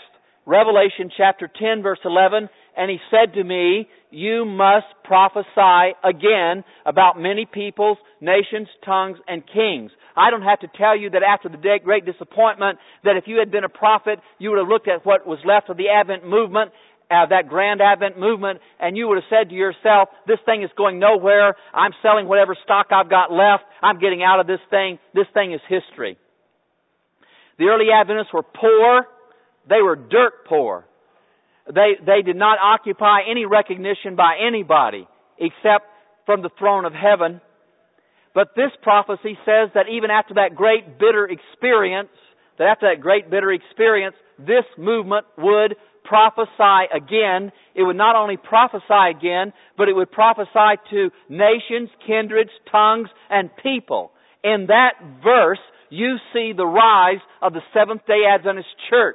Revelation chapter ten, verse eleven, and he said to me, you must prophesy again about many peoples, nations, tongues, and kings. I don't have to tell you that after the great disappointment, that if you had been a prophet, you would have looked at what was left of the Advent movement, uh, that grand Advent movement, and you would have said to yourself, this thing is going nowhere. I'm selling whatever stock I've got left. I'm getting out of this thing. This thing is history. The early Adventists were poor. They were dirt poor. They, they did not occupy any recognition by anybody except from the throne of heaven. But this prophecy says that even after that great bitter experience, that after that great bitter experience, this movement would prophesy again. It would not only prophesy again, but it would prophesy to nations, kindreds, tongues, and people. In that verse, you see the rise of the Seventh-day Adventist Church.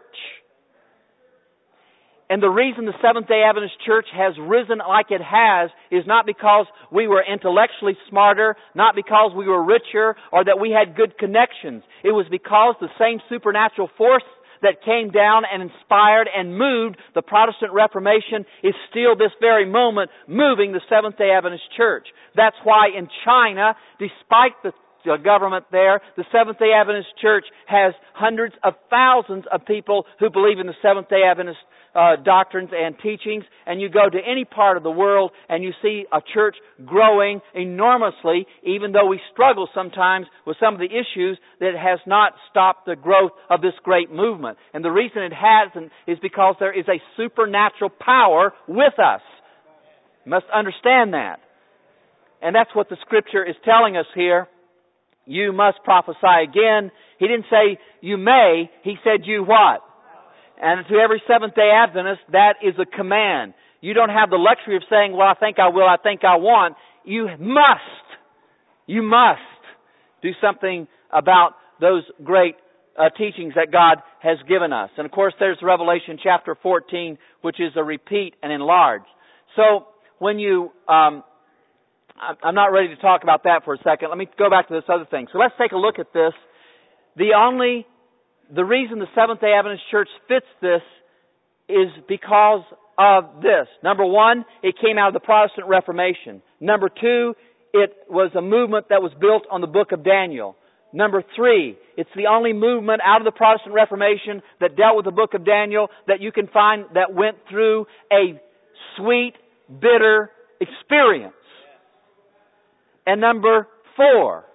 And the reason the Seventh-day Adventist Church has risen like it has is not because we were intellectually smarter, not because we were richer, or that we had good connections. It was because the same supernatural force that came down and inspired and moved the Protestant Reformation is still this very moment moving the Seventh-day Adventist Church. That's why in China, despite the The government there, the Seventh-day Adventist Church has hundreds of thousands of people who believe in the Seventh-day Adventist uh, doctrines and teachings. And you go to any part of the world and you see a church growing enormously, even though we struggle sometimes with some of the issues, that has not stopped the growth of this great movement. And the reason it hasn't is because there is a supernatural power with us. You must understand that. And that's what the Scripture is telling us here. You must prophesy again. He didn't say you may. He said you what? And to every Seventh-day Adventist, that is a command. You don't have the luxury of saying, well, I think I will, I think I want. You must. You must do something about those great uh, teachings that God has given us. And of course, there's Revelation chapter fourteen, which is a repeat and enlarged. So when you... Um, I'm not ready to talk about that for a second. Let me go back to this other thing. So let's take a look at this. The only, the reason the Seventh-day Adventist Church fits this is because of this. Number one, it came out of the Protestant Reformation. Number two, it was a movement that was built on the book of Daniel. Number three, it's the only movement out of the Protestant Reformation that dealt with the book of Daniel that you can find that went through a sweet, bitter experience. And number four,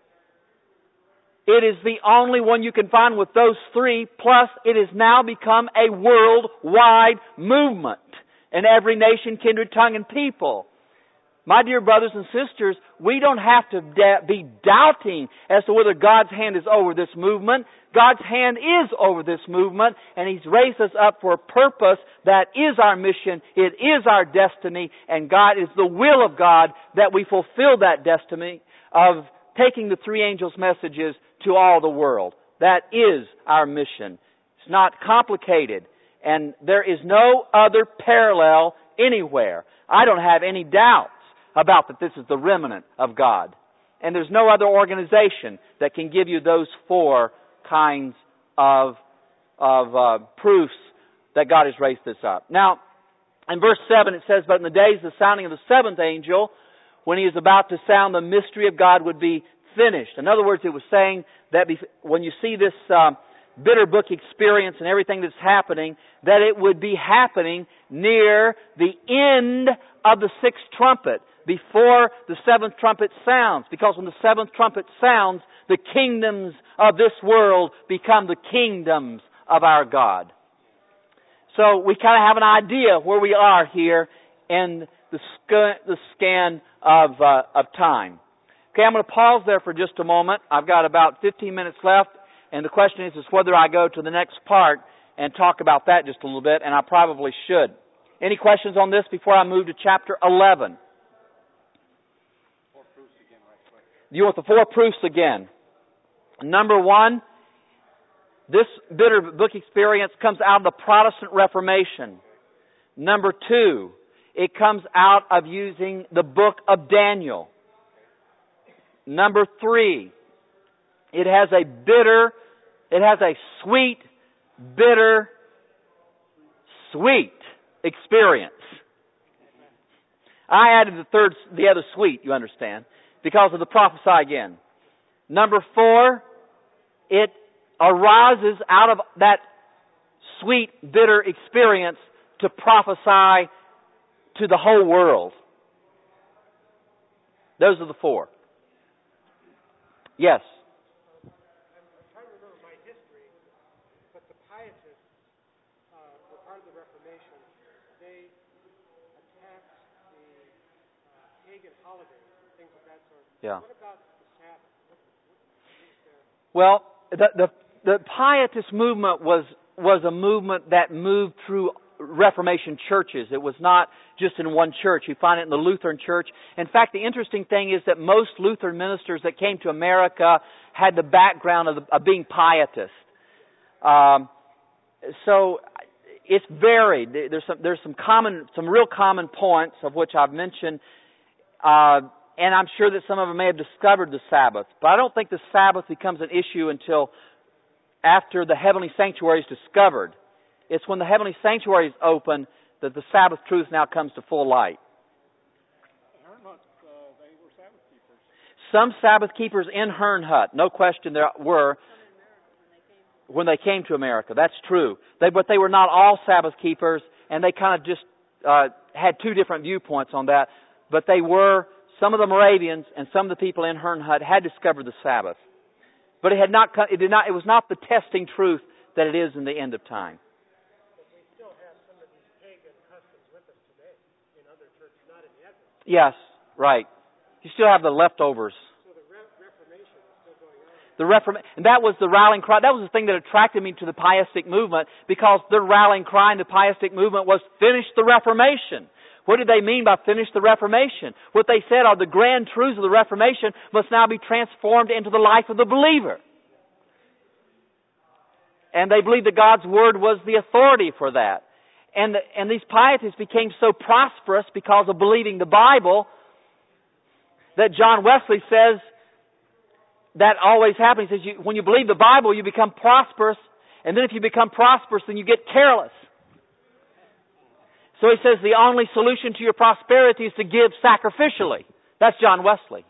it is the only one you can find with those three, plus it has now become a worldwide movement in every nation, kindred, tongue, and people. My dear brothers and sisters, we don't have to da- be doubting as to whether God's hand is over this movement. God's hand is over this movement, and He's raised us up for a purpose that is our mission, it is our destiny, and God is the will of God that we fulfill that destiny of taking the three angels' messages to all the world. That is our mission. It's not complicated, and there is no other parallel anywhere. I don't have any doubts about that this is the remnant of God. And there's no other organization that can give you those four kinds of, of uh, proofs that God has raised this up. Now, in verse seven it says, but in the days of the sounding of the seventh angel, when he is about to sound, the mystery of God would be finished. In other words, it was saying that when you see this uh, bitter book experience and everything that's happening, that it would be happening near the end of the sixth trumpet, before the seventh trumpet sounds. Because when the seventh trumpet sounds, the kingdoms of this world become the kingdoms of our God. So we kind of have an idea where we are here in the, sc- the scan of, uh, of time. Okay, I'm going to pause there for just a moment. I've got about fifteen minutes left, and the question is, is whether I go to the next part and talk about that just a little bit, and I probably should. Any questions on this before I move to chapter eleven? You want the four proofs again. Number one, this bitter book experience comes out of the Protestant Reformation. Number two, it comes out of using the book of Daniel. Number three, it has a bitter, it has a sweet, bitter sweet experience. I added the third, the other sweet, you understand, because of the prophesy again. Number four, it arises out of that sweet, bitter experience to prophesy to the whole world. Those are the four. Yes? I'm trying to remember my history, but the Pietists uh, were part of the Reformation. They attacked the uh, pagan holidays and things of that sort. Yeah. What about the Sabbath? What, what is there? Well, the, the the Pietist movement was was a movement that moved through Reformation churches. It was not just in one church. You find it in the Lutheran Church. In fact, the interesting thing is that most Lutheran ministers that came to America had the background of, the, of being Pietist. Um, so it's varied. There's some there's some common some real common points of which I've mentioned. Uh, And I'm sure that some of them may have discovered the Sabbath. But I don't think the Sabbath becomes an issue until after the heavenly sanctuary is discovered. It's when the heavenly sanctuary is open that the Sabbath truth now comes to full light. Herrnhut, uh, they were Sabbath keepers. Some Sabbath keepers in Herrnhut, no question there were, when they came to America. That's true. They, but they were not all Sabbath keepers, and they kind of just uh, had two different viewpoints on that. But they were... Some of the Moravians and some of the people in Herrnhut had discovered the Sabbath, but it had not. It did not. It was not the testing truth that it is in the end of time. But we still have some of these pagan customs with us today in other churches, not in the Adventist. Yes, right. You still have the leftovers. So the Re- Reformation is still going on. The Reform- and that was the rallying cry. That was the thing that attracted me to the Pietistic movement, because the rallying cry in the Pietistic movement was finish the Reformation. What did they mean by finish the Reformation? What they said are the grand truths of the Reformation must now be transformed into the life of the believer. And they believed that God's Word was the authority for that. And, the, and these Pietists became so prosperous because of believing the Bible that John Wesley says that always happens. He says you, when you believe the Bible, you become prosperous. And then if you become prosperous, then you get careless. So he says the only solution to your prosperity is to give sacrificially. That's John Wesley.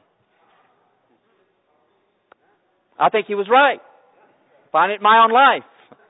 I think he was right. Find it in my own life.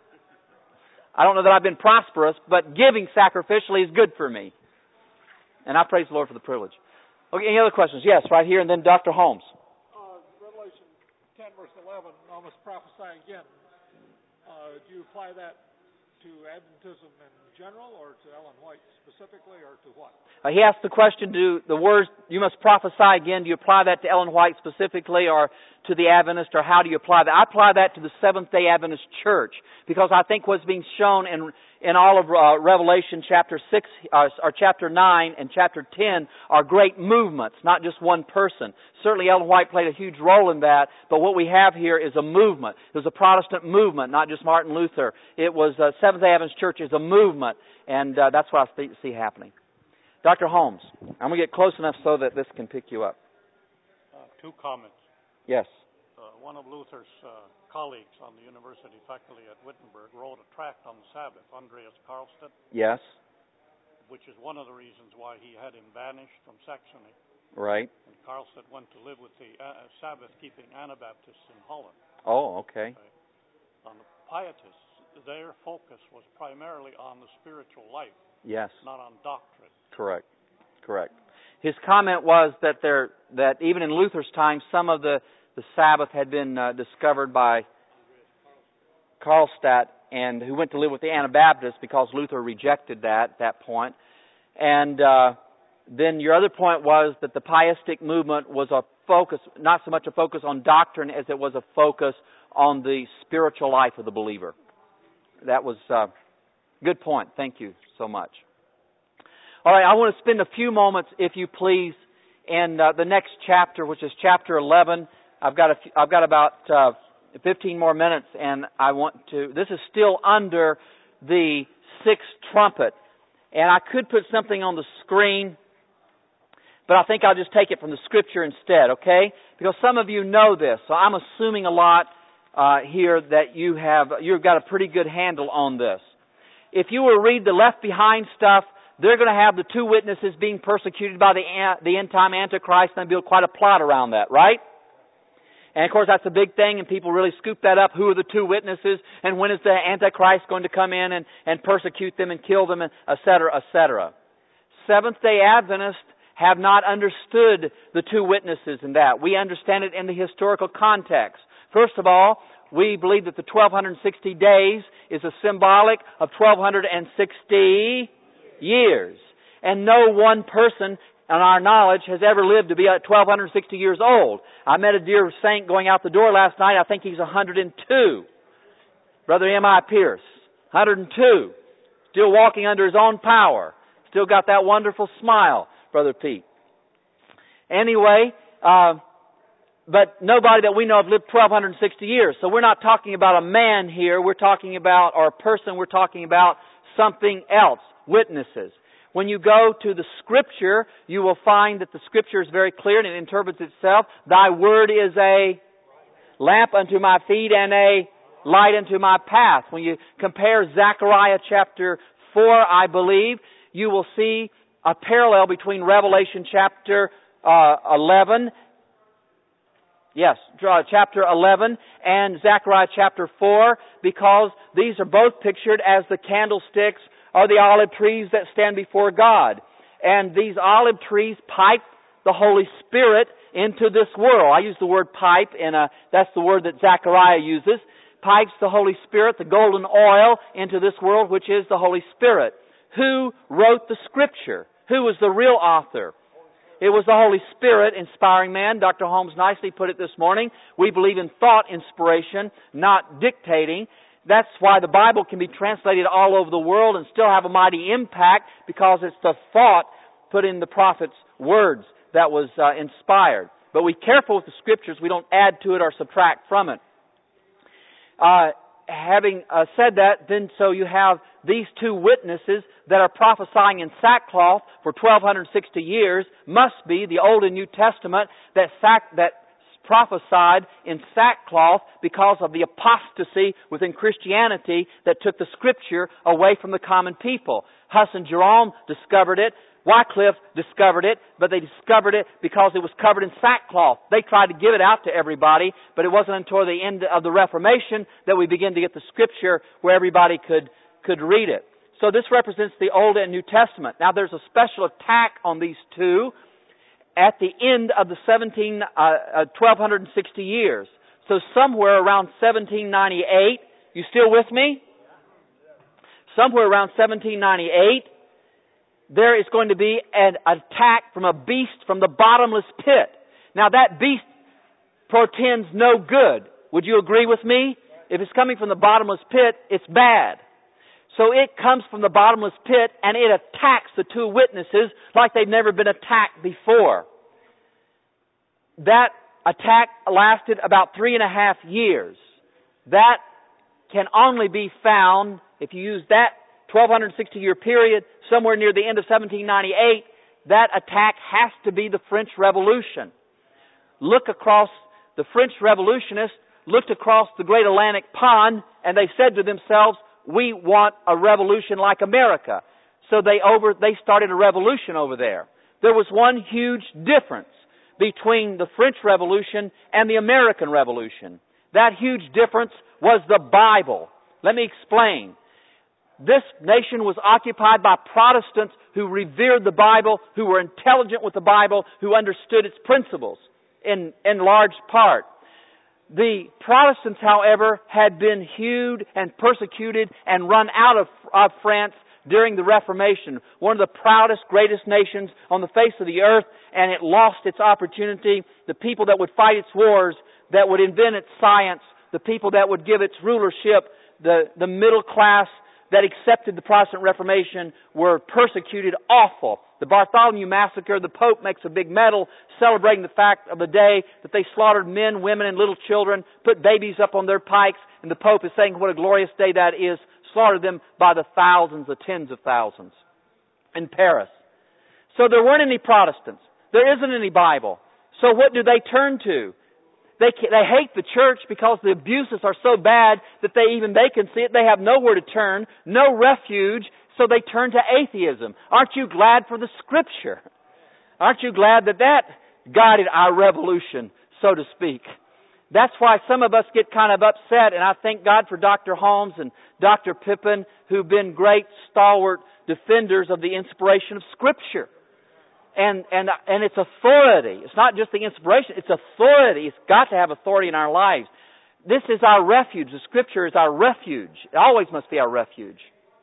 I don't know that I've been prosperous, but giving sacrificially is good for me. And I praise the Lord for the privilege. Okay, any other questions? Yes, right here, and then Doctor Holmes. Uh, Revelation ten, verse eleven, I must prophesy again. Uh, do you apply that to Adventism in general, or to Ellen White specifically, or to what? Uh, he asked the question, do the words, you must prophesy again, do you apply that to Ellen White specifically, or to the Adventist, or how do you apply that? I apply that to the Seventh-day Adventist Church, because I think what's being shown in in all of uh, Revelation chapter six, uh, or chapter nine and chapter ten are great movements, not just one person. Certainly Ellen White played a huge role in that, but what we have here is a movement. It was a Protestant movement, not just Martin Luther. It was uh, Seventh-day Adventist Church is a movement, and uh, that's what I see happening. Doctor Holmes, I'm going to get close enough so that this can pick you up. Uh, two comments. Yes. Uh, one of Luther's uh, colleagues on the university faculty at Wittenberg wrote a tract on the Sabbath, Andreas Karlstadt. Yes. Which is one of the reasons why he had him banished from Saxony. Right. And Karlstadt went to live with the uh, Sabbath-keeping Anabaptists in Holland. Oh, okay. Uh, on the Pietists, their focus was primarily on the spiritual life. Yes. Not on doctrine. Correct. Correct. His comment was that there, that even in Luther's time, some of the, the Sabbath had been uh, discovered by Karlstadt, and who went to live with the Anabaptists because Luther rejected that at that point. And uh, then your other point was that the Pietistic movement was a focus, not so much a focus on doctrine as it was a focus on the spiritual life of the believer. That was a good point. Thank you so much. All right, I want to spend a few moments, if you please, in uh, the next chapter, which is chapter eleven. I've got a few, I've got about uh, fifteen more minutes, and I want to. This is still under the sixth trumpet, and I could put something on the screen, but I think I'll just take it from the Scripture instead. Okay? Because some of you know this, so I'm assuming a lot uh, here that you have you've got a pretty good handle on this. if you were to read the Left Behind stuff, they're going to have the two witnesses being persecuted by the, the end-time Antichrist, and build quite a plot around that, right? And of course that's a big thing, and people really scoop that up. Who are the two witnesses, and when is the Antichrist going to come in and, and persecute them and kill them, and et cetera, et cetera. Seventh-day Adventists have not understood the two witnesses in that. We understand it in the historical context. First of all, we believe that the twelve sixty days is a symbolic of twelve sixty years. And no one person in our knowledge has ever lived to be twelve sixty years old. I met a dear saint going out the door last night. I think he's one hundred two. Brother M I Pierce, one hundred two. Still walking under his own power. Still got that wonderful smile, Brother Pete. Anyway, uh, but nobody that we know of lived twelve sixty years. So we're not talking about a man here. We're talking about, or a person, we're talking about something else. Witnesses. When you go to the Scripture, you will find that the Scripture is very clear and it interprets itself. Thy word is a lamp unto my feet and a light unto my path. When you compare Zechariah chapter four, I believe, you will see a parallel between Revelation chapter uh, eleven, yes, chapter eleven and Zechariah chapter four, because these are both pictured as the candlesticks or the olive trees that stand before God. And these olive trees pipe the Holy Spirit into this world. I use the word pipe, and uh, that's the word that Zechariah uses. Pipes the Holy Spirit, the golden oil, into this world, which is the Holy Spirit. Who wrote the Scripture? Who was the real author? It was the Holy Spirit inspiring man. Doctor Holmes nicely put it this morning. We believe in thought inspiration, not dictating. That's why the Bible can be translated all over the world and still have a mighty impact, because it's the thought put in the prophet's words that was uh, inspired. But be careful with the Scriptures. We don't add to it or subtract from it. Uh, having uh, said that, then so you have these two witnesses that are prophesying in sackcloth for twelve sixty years, must be the Old and New Testament that sack, that prophesied in sackcloth because of the apostasy within Christianity that took the Scripture away from the common people. Huss and Jerome discovered it. Wycliffe discovered it, but they discovered it because it was covered in sackcloth. They tried to give it out to everybody, but it wasn't until the end of the Reformation that we begin to get the Scripture where everybody could, could read it. So this represents the Old and New Testament. Now there's a special attack on these two at the end of the seventeen, uh, uh, twelve sixty years. So somewhere around seventeen ninety-eight, you still with me? Somewhere around seventeen ninety-eight, there is going to be an attack from a beast from the bottomless pit. Now that beast portends no good. Would you agree with me? If it's coming from the bottomless pit, it's bad. So it comes from the bottomless pit and it attacks the two witnesses like they've never been attacked before. That attack lasted about three and a half years. That can only be found, if you use that twelve sixty year period, somewhere near the end of seventeen ninety-eight, that attack has to be the French Revolution. Look across, the French revolutionists looked across the great Atlantic pond and they said to themselves, we want a revolution like America. So they over, they started a revolution over there. There was one huge difference between the French Revolution and the American Revolution. That huge difference was the Bible. Let me explain. This nation was occupied by Protestants who revered the Bible, who were intelligent with the Bible, who understood its principles in, in large part. The Protestants, however, had been hewed and persecuted and run out of, of France during the Reformation, one of the proudest, greatest nations on the face of the earth, and it lost its opportunity. The people that would fight its wars, that would invent its science, the people that would give its rulership, the, the middle class that accepted the Protestant Reformation were persecuted awful. The Bartholomew Massacre, the Pope makes a big medal celebrating the fact of the day that they slaughtered men, women, and little children, put babies up on their pikes, and the Pope is saying what a glorious day that is, slaughtered them by the thousands, the tens of thousands in Paris. So there weren't any Protestants. There isn't any Bible. So what do they turn to? They can, they hate the church because the abuses are so bad that they even they can see it. They have nowhere to turn, no refuge, so they turn to atheism. Aren't you glad for the Scripture? Aren't you glad that that guided our revolution, so to speak? That's why some of us get kind of upset, and I thank God for Doctor Holmes and Doctor Pippin, who've been great stalwart defenders of the inspiration of Scripture. And, and, and its authority. It's not just the inspiration, it's authority. It's got to have authority in our lives. This is our refuge. The Scripture is our refuge. It always must be our refuge.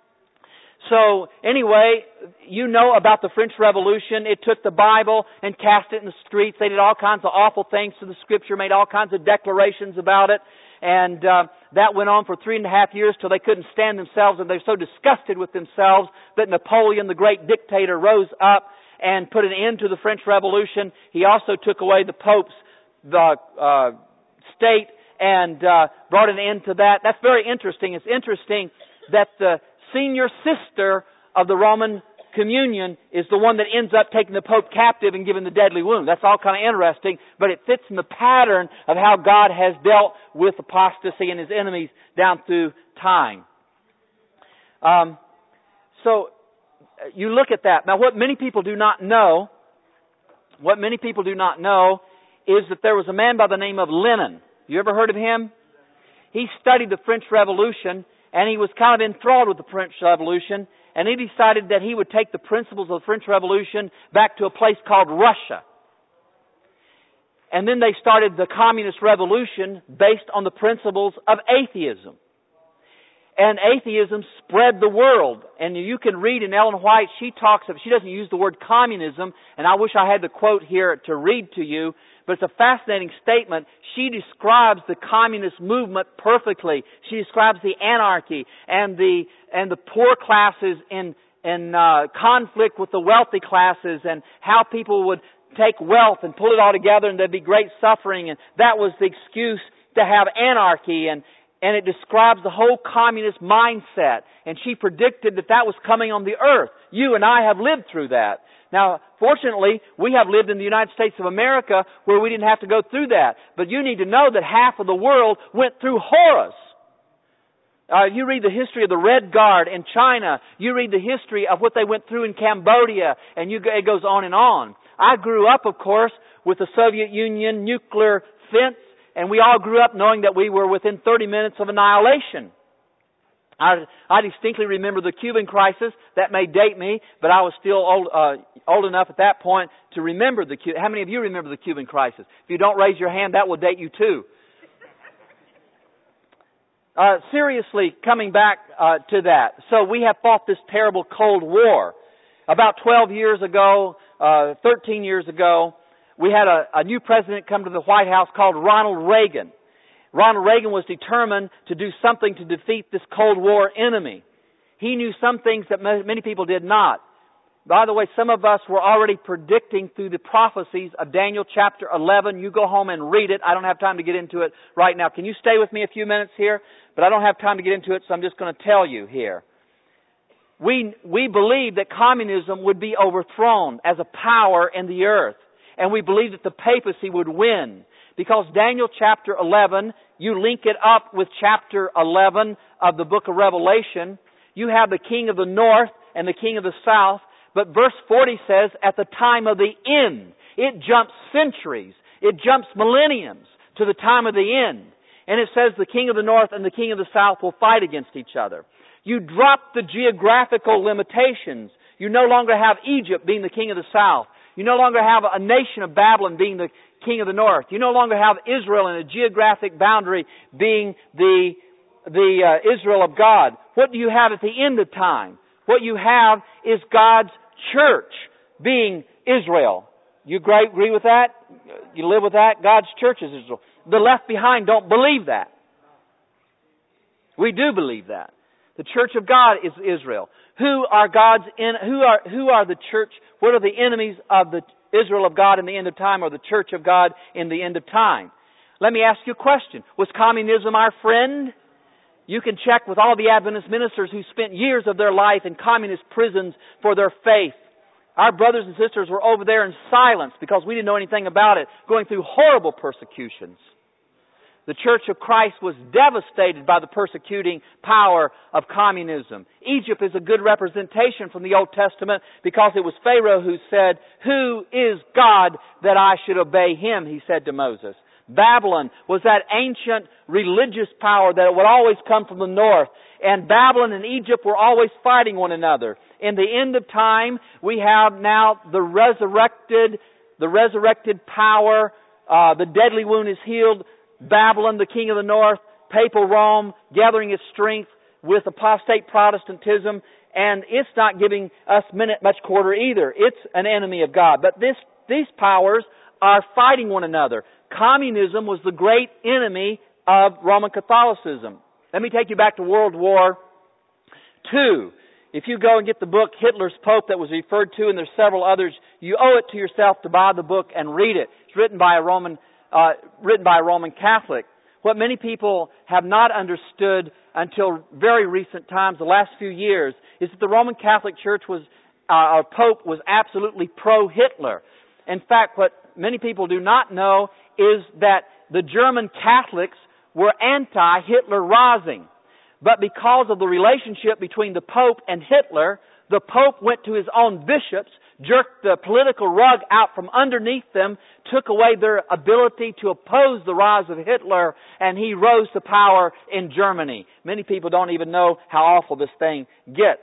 So, anyway, you know about the French Revolution. It took the Bible and cast it in the streets. They did all kinds of awful things to the Scripture, made all kinds of declarations about it. And uh, that went on for three and a half years till they couldn't stand themselves, and they were so disgusted with themselves that Napoleon, the great dictator, rose up and put an end to the French Revolution. He also took away the Pope's the uh, state and uh, brought an end to that. That's very interesting. It's interesting that the senior sister of the Roman Communion is the one that ends up taking the Pope captive and giving the deadly wound. That's all kind of interesting, but it fits in the pattern of how God has dealt with apostasy and His enemies down through time. Um, so, you look at that. Now, what many people do not know, what many people do not know is that there was a man by the name of Lenin. You ever heard of him? He studied the French Revolution, and he was kind of enthralled with the French Revolution, and he decided that he would take the principles of the French Revolution back to a place called Russia. And then they started the Communist Revolution based on the principles of atheism. And atheism spread the world. And you can read in Ellen White, she talks of, she doesn't use the word communism, and I wish I had the quote here to read to you, but it's a fascinating statement. She describes the communist movement perfectly. She describes the anarchy and the, and the poor classes in, in uh, conflict with the wealthy classes, and how people would take wealth and pull it all together and there'd be great suffering, and that was the excuse to have anarchy, and And it describes the whole communist mindset. And she predicted that that was coming on the earth. You and I have lived through that. Now, fortunately, we have lived in the United States of America where we didn't have to go through that. But you need to know that half of the world went through horrors. Uh, you read the history of the Red Guard in China. You read the history of what they went through in Cambodia. And you, it goes on and on. I grew up, of course, with the Soviet Union nuclear fence. And we all grew up knowing that we were within thirty minutes of annihilation. I, I distinctly remember the Cuban crisis. That may date me, but I was still old, uh, old enough at that point to remember the Cuban. How many of you remember the Cuban crisis? If you don't raise your hand, that will date you too. Uh, seriously, coming back uh, to that. So we have fought this terrible Cold War. About twelve years ago, uh, thirteen years ago, we had a, a new president come to the White House called Ronald Reagan. Ronald Reagan was determined to do something to defeat this Cold War enemy. He knew some things that many people did not. By the way, some of us were already predicting through the prophecies of Daniel chapter eleven. You go home and read it. I don't have time to get into it right now. Can you stay with me a few minutes here? But I don't have time to get into it, so I'm just going to tell you here. We, we believed that communism would be overthrown as a power in the earth. And we believed that the papacy would win. Because Daniel chapter eleven, you link it up with chapter eleven of the book of Revelation. You have the king of the north and the king of the south. But verse forty says, at the time of the end. It jumps centuries. It jumps millenniums to the time of the end. And it says the king of the north and the king of the south will fight against each other. You drop the geographical limitations. You no longer have Egypt being the king of the south. You no longer have a nation of Babylon being the king of the north. You no longer have Israel in a geographic boundary being the, the uh, Israel of God. What do you have at the end of time? What you have is God's church being Israel. You agree with that? You live with that? God's church is Israel. The left behind don't believe that. We do believe that. The church of God is Israel. Who are God's in, who are who are the church? What are the enemies of the Israel of God in the end of time, or the church of God in the end of time? Let me ask you a question. Was communism our friend? You can check with all the Adventist ministers who spent years of their life in communist prisons for their faith. Our brothers and sisters were over there in silence because we didn't know anything about it, going through horrible persecutions. The Church of Christ was devastated by the persecuting power of communism. Egypt is a good representation from the Old Testament because it was Pharaoh who said, "Who is God that I should obey Him?" he said to Moses. Babylon was that ancient religious power that would always come from the north. And Babylon and Egypt were always fighting one another. In the end of time, we have now the resurrected, the resurrected power. Uh, the deadly wound is healed. Babylon, the king of the north, papal Rome, gathering its strength with apostate Protestantism. And it's not giving us much quarter either. It's an enemy of God. But this, these powers are fighting one another. Communism was the great enemy of Roman Catholicism. Let me take you back to World War Two. If you go and get the book Hitler's Pope that was referred to, and there's several others, you owe it to yourself to buy the book and read it. It's written by a Roman, uh, written by a Roman Catholic. What many people have not understood until very recent times, the last few years, is that the Roman Catholic Church was, uh, our Pope was absolutely pro-Hitler. In fact, what many people do not know is that the German Catholics were anti-Hitler rising. But because of the relationship between the Pope and Hitler, the Pope went to his own bishops, jerked the political rug out from underneath them, took away their ability to oppose the rise of Hitler, and he rose to power in Germany. Many people don't even know how awful this thing gets.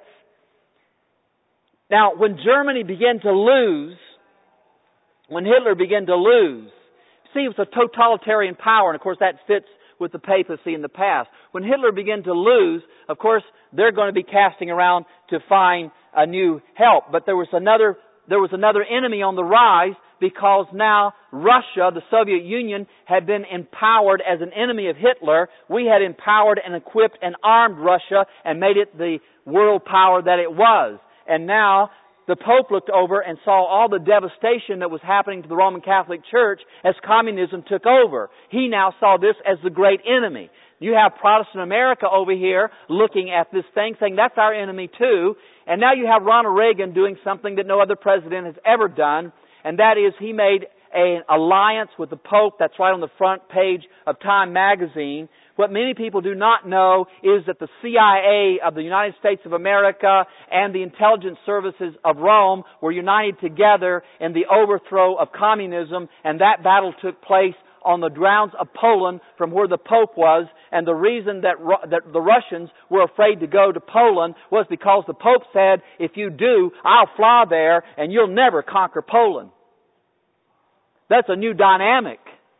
Now, when Germany began to lose, when Hitler began to lose, see, it was a totalitarian power, and of course that fits with the papacy in the past. When Hitler began to lose, of course, they're going to be casting around to find a new help. But there was another, there was another enemy on the rise, because now Russia, the Soviet Union, had been empowered as an enemy of Hitler. We had empowered and equipped and armed Russia and made it the world power that it was. And now the Pope looked over and saw all the devastation that was happening to the Roman Catholic Church as communism took over. He now saw this as the great enemy. You have Protestant America over here looking at this thing, saying that's our enemy too. And now you have Ronald Reagan doing something that no other president has ever done, and that is he made an alliance with the Pope. That's right on the front page of Time magazine. What many people do not know is that the C I A of the United States of America and the intelligence services of Rome were united together in the overthrow of communism, and that battle took place on the grounds of Poland from where the Pope was. And the reason that, that the Russians were afraid to go to Poland was because the Pope said, if you do, I'll fly there and you'll never conquer Poland. That's a new dynamic.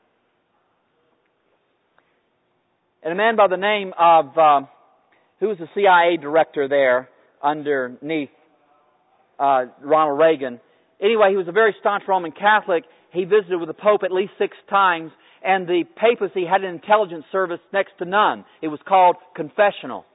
And a man by the name of, uh, who was the C I A director there underneath uh, Ronald Reagan. Anyway, he was a very staunch Roman Catholic. He visited with the Pope at least six times, and the papacy had an intelligence service next to none. It was called confessional.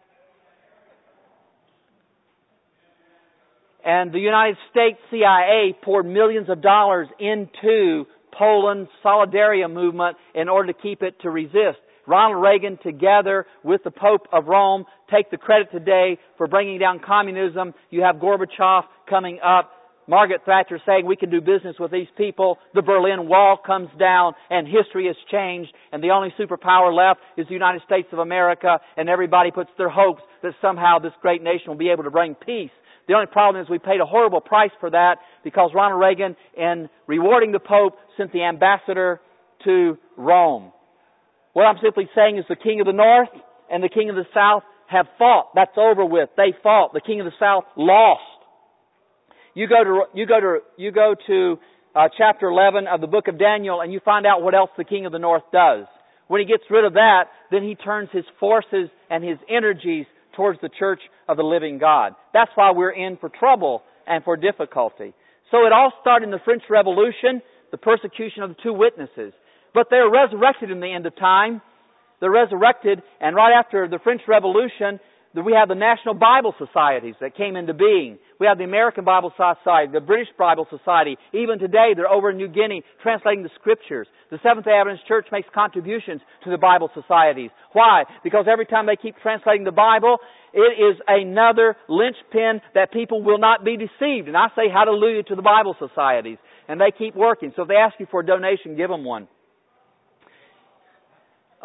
And the United States C I A poured millions of dollars into Poland's Solidarity movement in order to keep it to resist. Ronald Reagan, together with the Pope of Rome, take the credit today for bringing down communism. You have Gorbachev coming up. Margaret Thatcher saying we can do business with these people. The Berlin Wall comes down and history has changed, and the only superpower left is the United States of America, and everybody puts their hopes that somehow this great nation will be able to bring peace. The only problem is we paid a horrible price for that, because Ronald Reagan, in rewarding the Pope, sent the ambassador to Rome. What I'm simply saying is the king of the north and the king of the south have fought. That's over with. They fought. The king of the south lost. You go to you go to you go to uh, chapter eleven of the book of Daniel, and you find out what else the king of the north does. When he gets rid of that, then he turns his forces and his energies towards the church of the living God. That's why we're in for trouble and for difficulty. So it all started in the French Revolution, the persecution of the two witnesses. But they're resurrected in the end of time. They're resurrected, and right after the French Revolution, we have the National Bible Societies that came into being. We have the American Bible Society, the British Bible Society. Even today, they're over in New Guinea translating the Scriptures. The Seventh-day Adventist Church makes contributions to the Bible Societies. Why? Because every time they keep translating the Bible, it is another linchpin that people will not be deceived. And I say hallelujah to the Bible Societies. And they keep working. So if they ask you for a donation, give them one.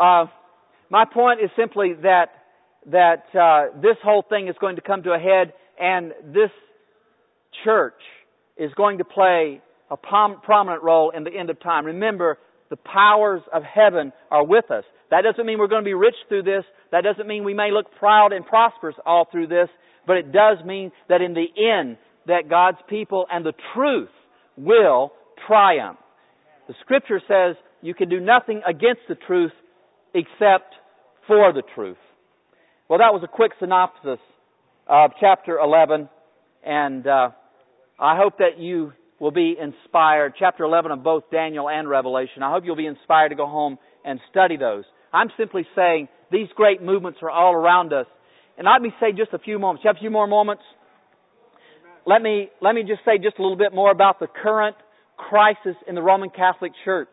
Uh, my point is simply that that uh, this whole thing is going to come to a head, and this church is going to play a prom- prominent role in the end of time. Remember, the powers of heaven are with us. That doesn't mean we're going to be rich through this. That doesn't mean we may look proud and prosperous all through this. But it does mean that in the end, that God's people and the truth will triumph. The Scripture says you can do nothing against the truth except for the truth. Well, that was a quick synopsis of chapter eleven, and uh, I hope that you will be inspired. Chapter eleven of both Daniel and Revelation. I hope you'll be inspired to go home and study those. I'm simply saying these great movements are all around us. And let me say just a few moments. You have a few more moments? Let me, let me just say just a little bit more about the current crisis in the Roman Catholic Church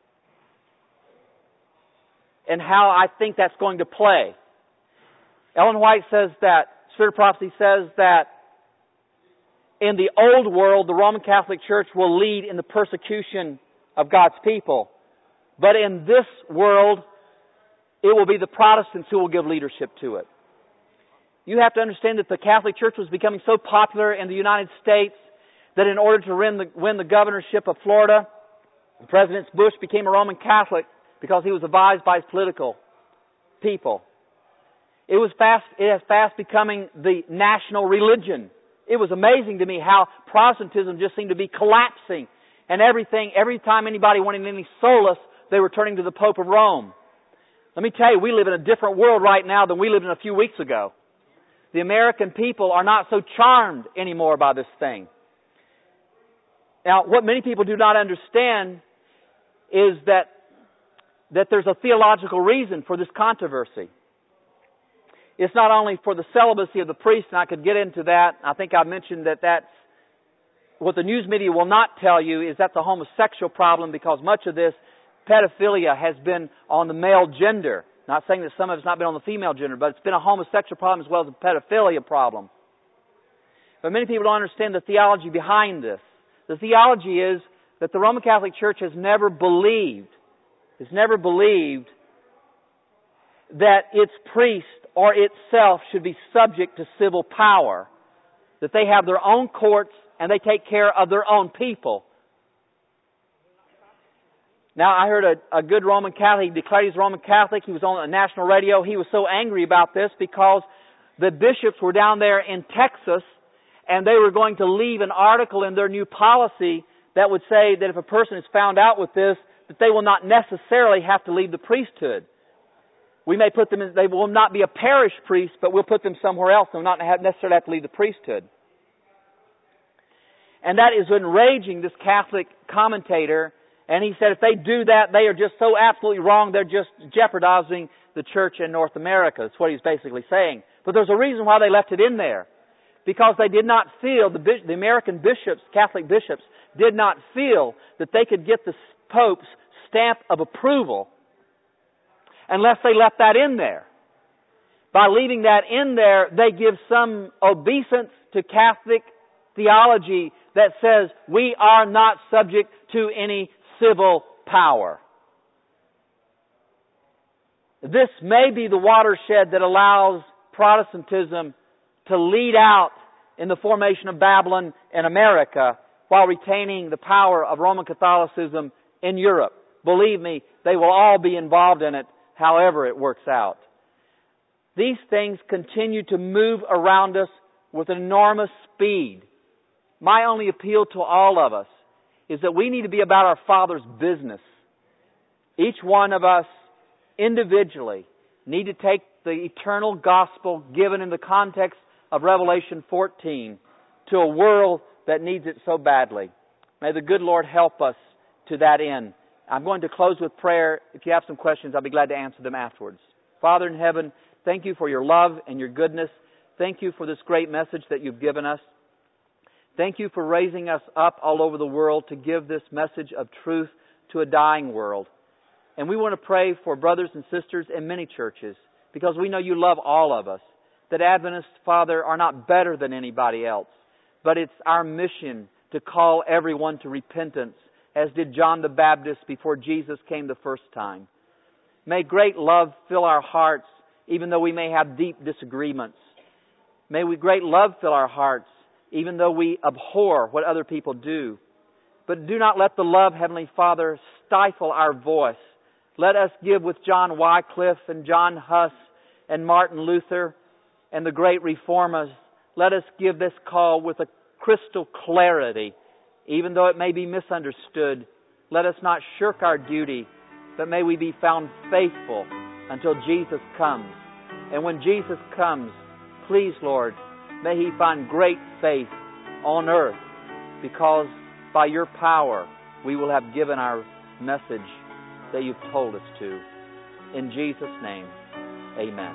and how I think that's going to play. Ellen White says that, Spirit of Prophecy says that in the old world, the Roman Catholic Church will lead in the persecution of God's people. But in this world, it will be the Protestants who will give leadership to it. You have to understand that the Catholic Church was becoming so popular in the United States that in order to win the, win the governorship of Florida, President Bush became a Roman Catholic because he was advised by his political people. It was fast, it is fast becoming the national religion. It was amazing to me how Protestantism just seemed to be collapsing. And everything, every time anybody wanted any solace, they were turning to the Pope of Rome. Let me tell you, we live in a different world right now than we lived in a few weeks ago. The American people are not so charmed anymore by this thing. Now, what many people do not understand is that, that there's a theological reason for this controversy. It's not only for the celibacy of the priest, and I could get into that. I think I mentioned that that's what the news media will not tell you is that's a homosexual problem, because much of this pedophilia has been on the male gender. Not saying that some of it's not been on the female gender, but it's been a homosexual problem as well as a pedophilia problem. But many people don't understand the theology behind this. The theology is that the Roman Catholic Church has never believed, has never believed that its priest or itself should be subject to civil power. That they have their own courts and they take care of their own people. Now, I heard a, a good Roman Catholic, he declared he's Roman Catholic. He was on a national radio. He was so angry about this because the bishops were down there in Texas and they were going to leave an article in their new policy that would say that if a person is found out with this, that they will not necessarily have to leave the priesthood. We may put them in, they will not be a parish priest, but we'll put them somewhere else. They'll not have, necessarily have to leave the priesthood. And that is enraging this Catholic commentator. And he said if they do that, they are just so absolutely wrong, they're just jeopardizing the church in North America. That's what he's basically saying. But there's a reason why they left it in there. Because they did not feel, the, the American bishops, Catholic bishops, did not feel that they could get the Pope's stamp of approval unless they left that in there. By leaving that in there, they give some obeisance to Catholic theology that says we are not subject to any civil power. This may be the watershed that allows Protestantism to lead out in the formation of Babylon in America while retaining the power of Roman Catholicism in Europe. Believe me, they will all be involved in it however it works out. These things continue to move around us with enormous speed. My only appeal to all of us is that we need to be about our Father's business. Each one of us individually need to take the eternal gospel given in the context of Revelation fourteen to a world that needs it so badly. May the good Lord help us to that end. I'm going to close with prayer. If you have some questions, I'll be glad to answer them afterwards. Father in heaven, thank you for your love and your goodness. Thank you for this great message that you've given us. Thank you for raising us up all over the world to give this message of truth to a dying world. And we want to pray for brothers and sisters in many churches, because we know you love all of us. That Adventists, Father, are not better than anybody else. But it's our mission to call everyone to repentance, as did John the Baptist before Jesus came the first time. May great love fill our hearts, even though we may have deep disagreements. May we great love fill our hearts, even though we abhor what other people do. But do not let the love, Heavenly Father, stifle our voice. Let us give with John Wycliffe and John Huss and Martin Luther and the great reformers. Let us give this call with a crystal clarity, even though it may be misunderstood. Let us not shirk our duty, but may we be found faithful until Jesus comes. And when Jesus comes, please, Lord, may He find great faith on earth, because by Your power we will have given our message that You've told us to. In Jesus' name, amen.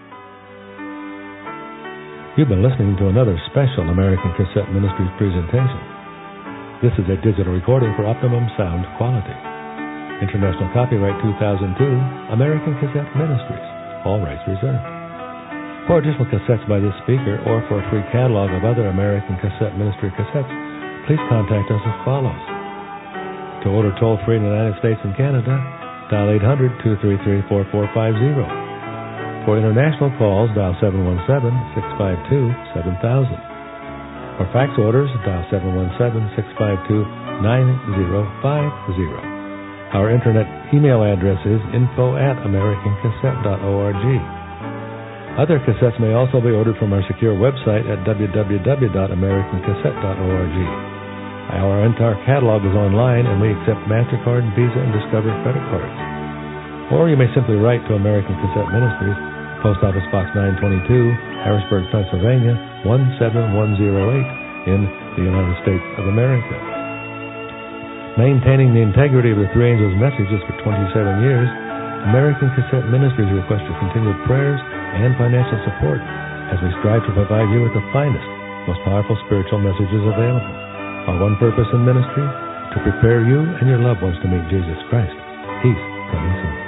You've been listening to another special American Cassette Ministries presentation. This is a digital recording for optimum sound quality. International copyright two thousand two, American Cassette Ministries. All rights reserved. For additional cassettes by this speaker or for a free catalog of other American Cassette Ministry cassettes, please contact us as follows. To order toll-free in the United States and Canada, dial eight hundred, two three three, four four five zero. For international calls, dial seven one seven, six five two, seven thousand. For fax orders, dial seven one seven, six five two, nine zero five zero. Our internet email address is info at american cassette dot org. Other cassettes may also be ordered from our secure website at w w w dot american cassette dot org. Our entire catalog is online, and we accept MasterCard, Visa, and Discover credit cards. Or you may simply write to American Cassette Ministries, Post Office Box nine twenty-two, Harrisburg, Pennsylvania, one seven one zero eight, in the United States of America. Maintaining the integrity of the Three Angels' messages for twenty-seven years, American Cassette Ministries requests your continued prayers and financial support as we strive to provide you with the finest, most powerful spiritual messages available. Our one purpose in ministry, to prepare you and your loved ones to meet Jesus Christ. He's coming soon.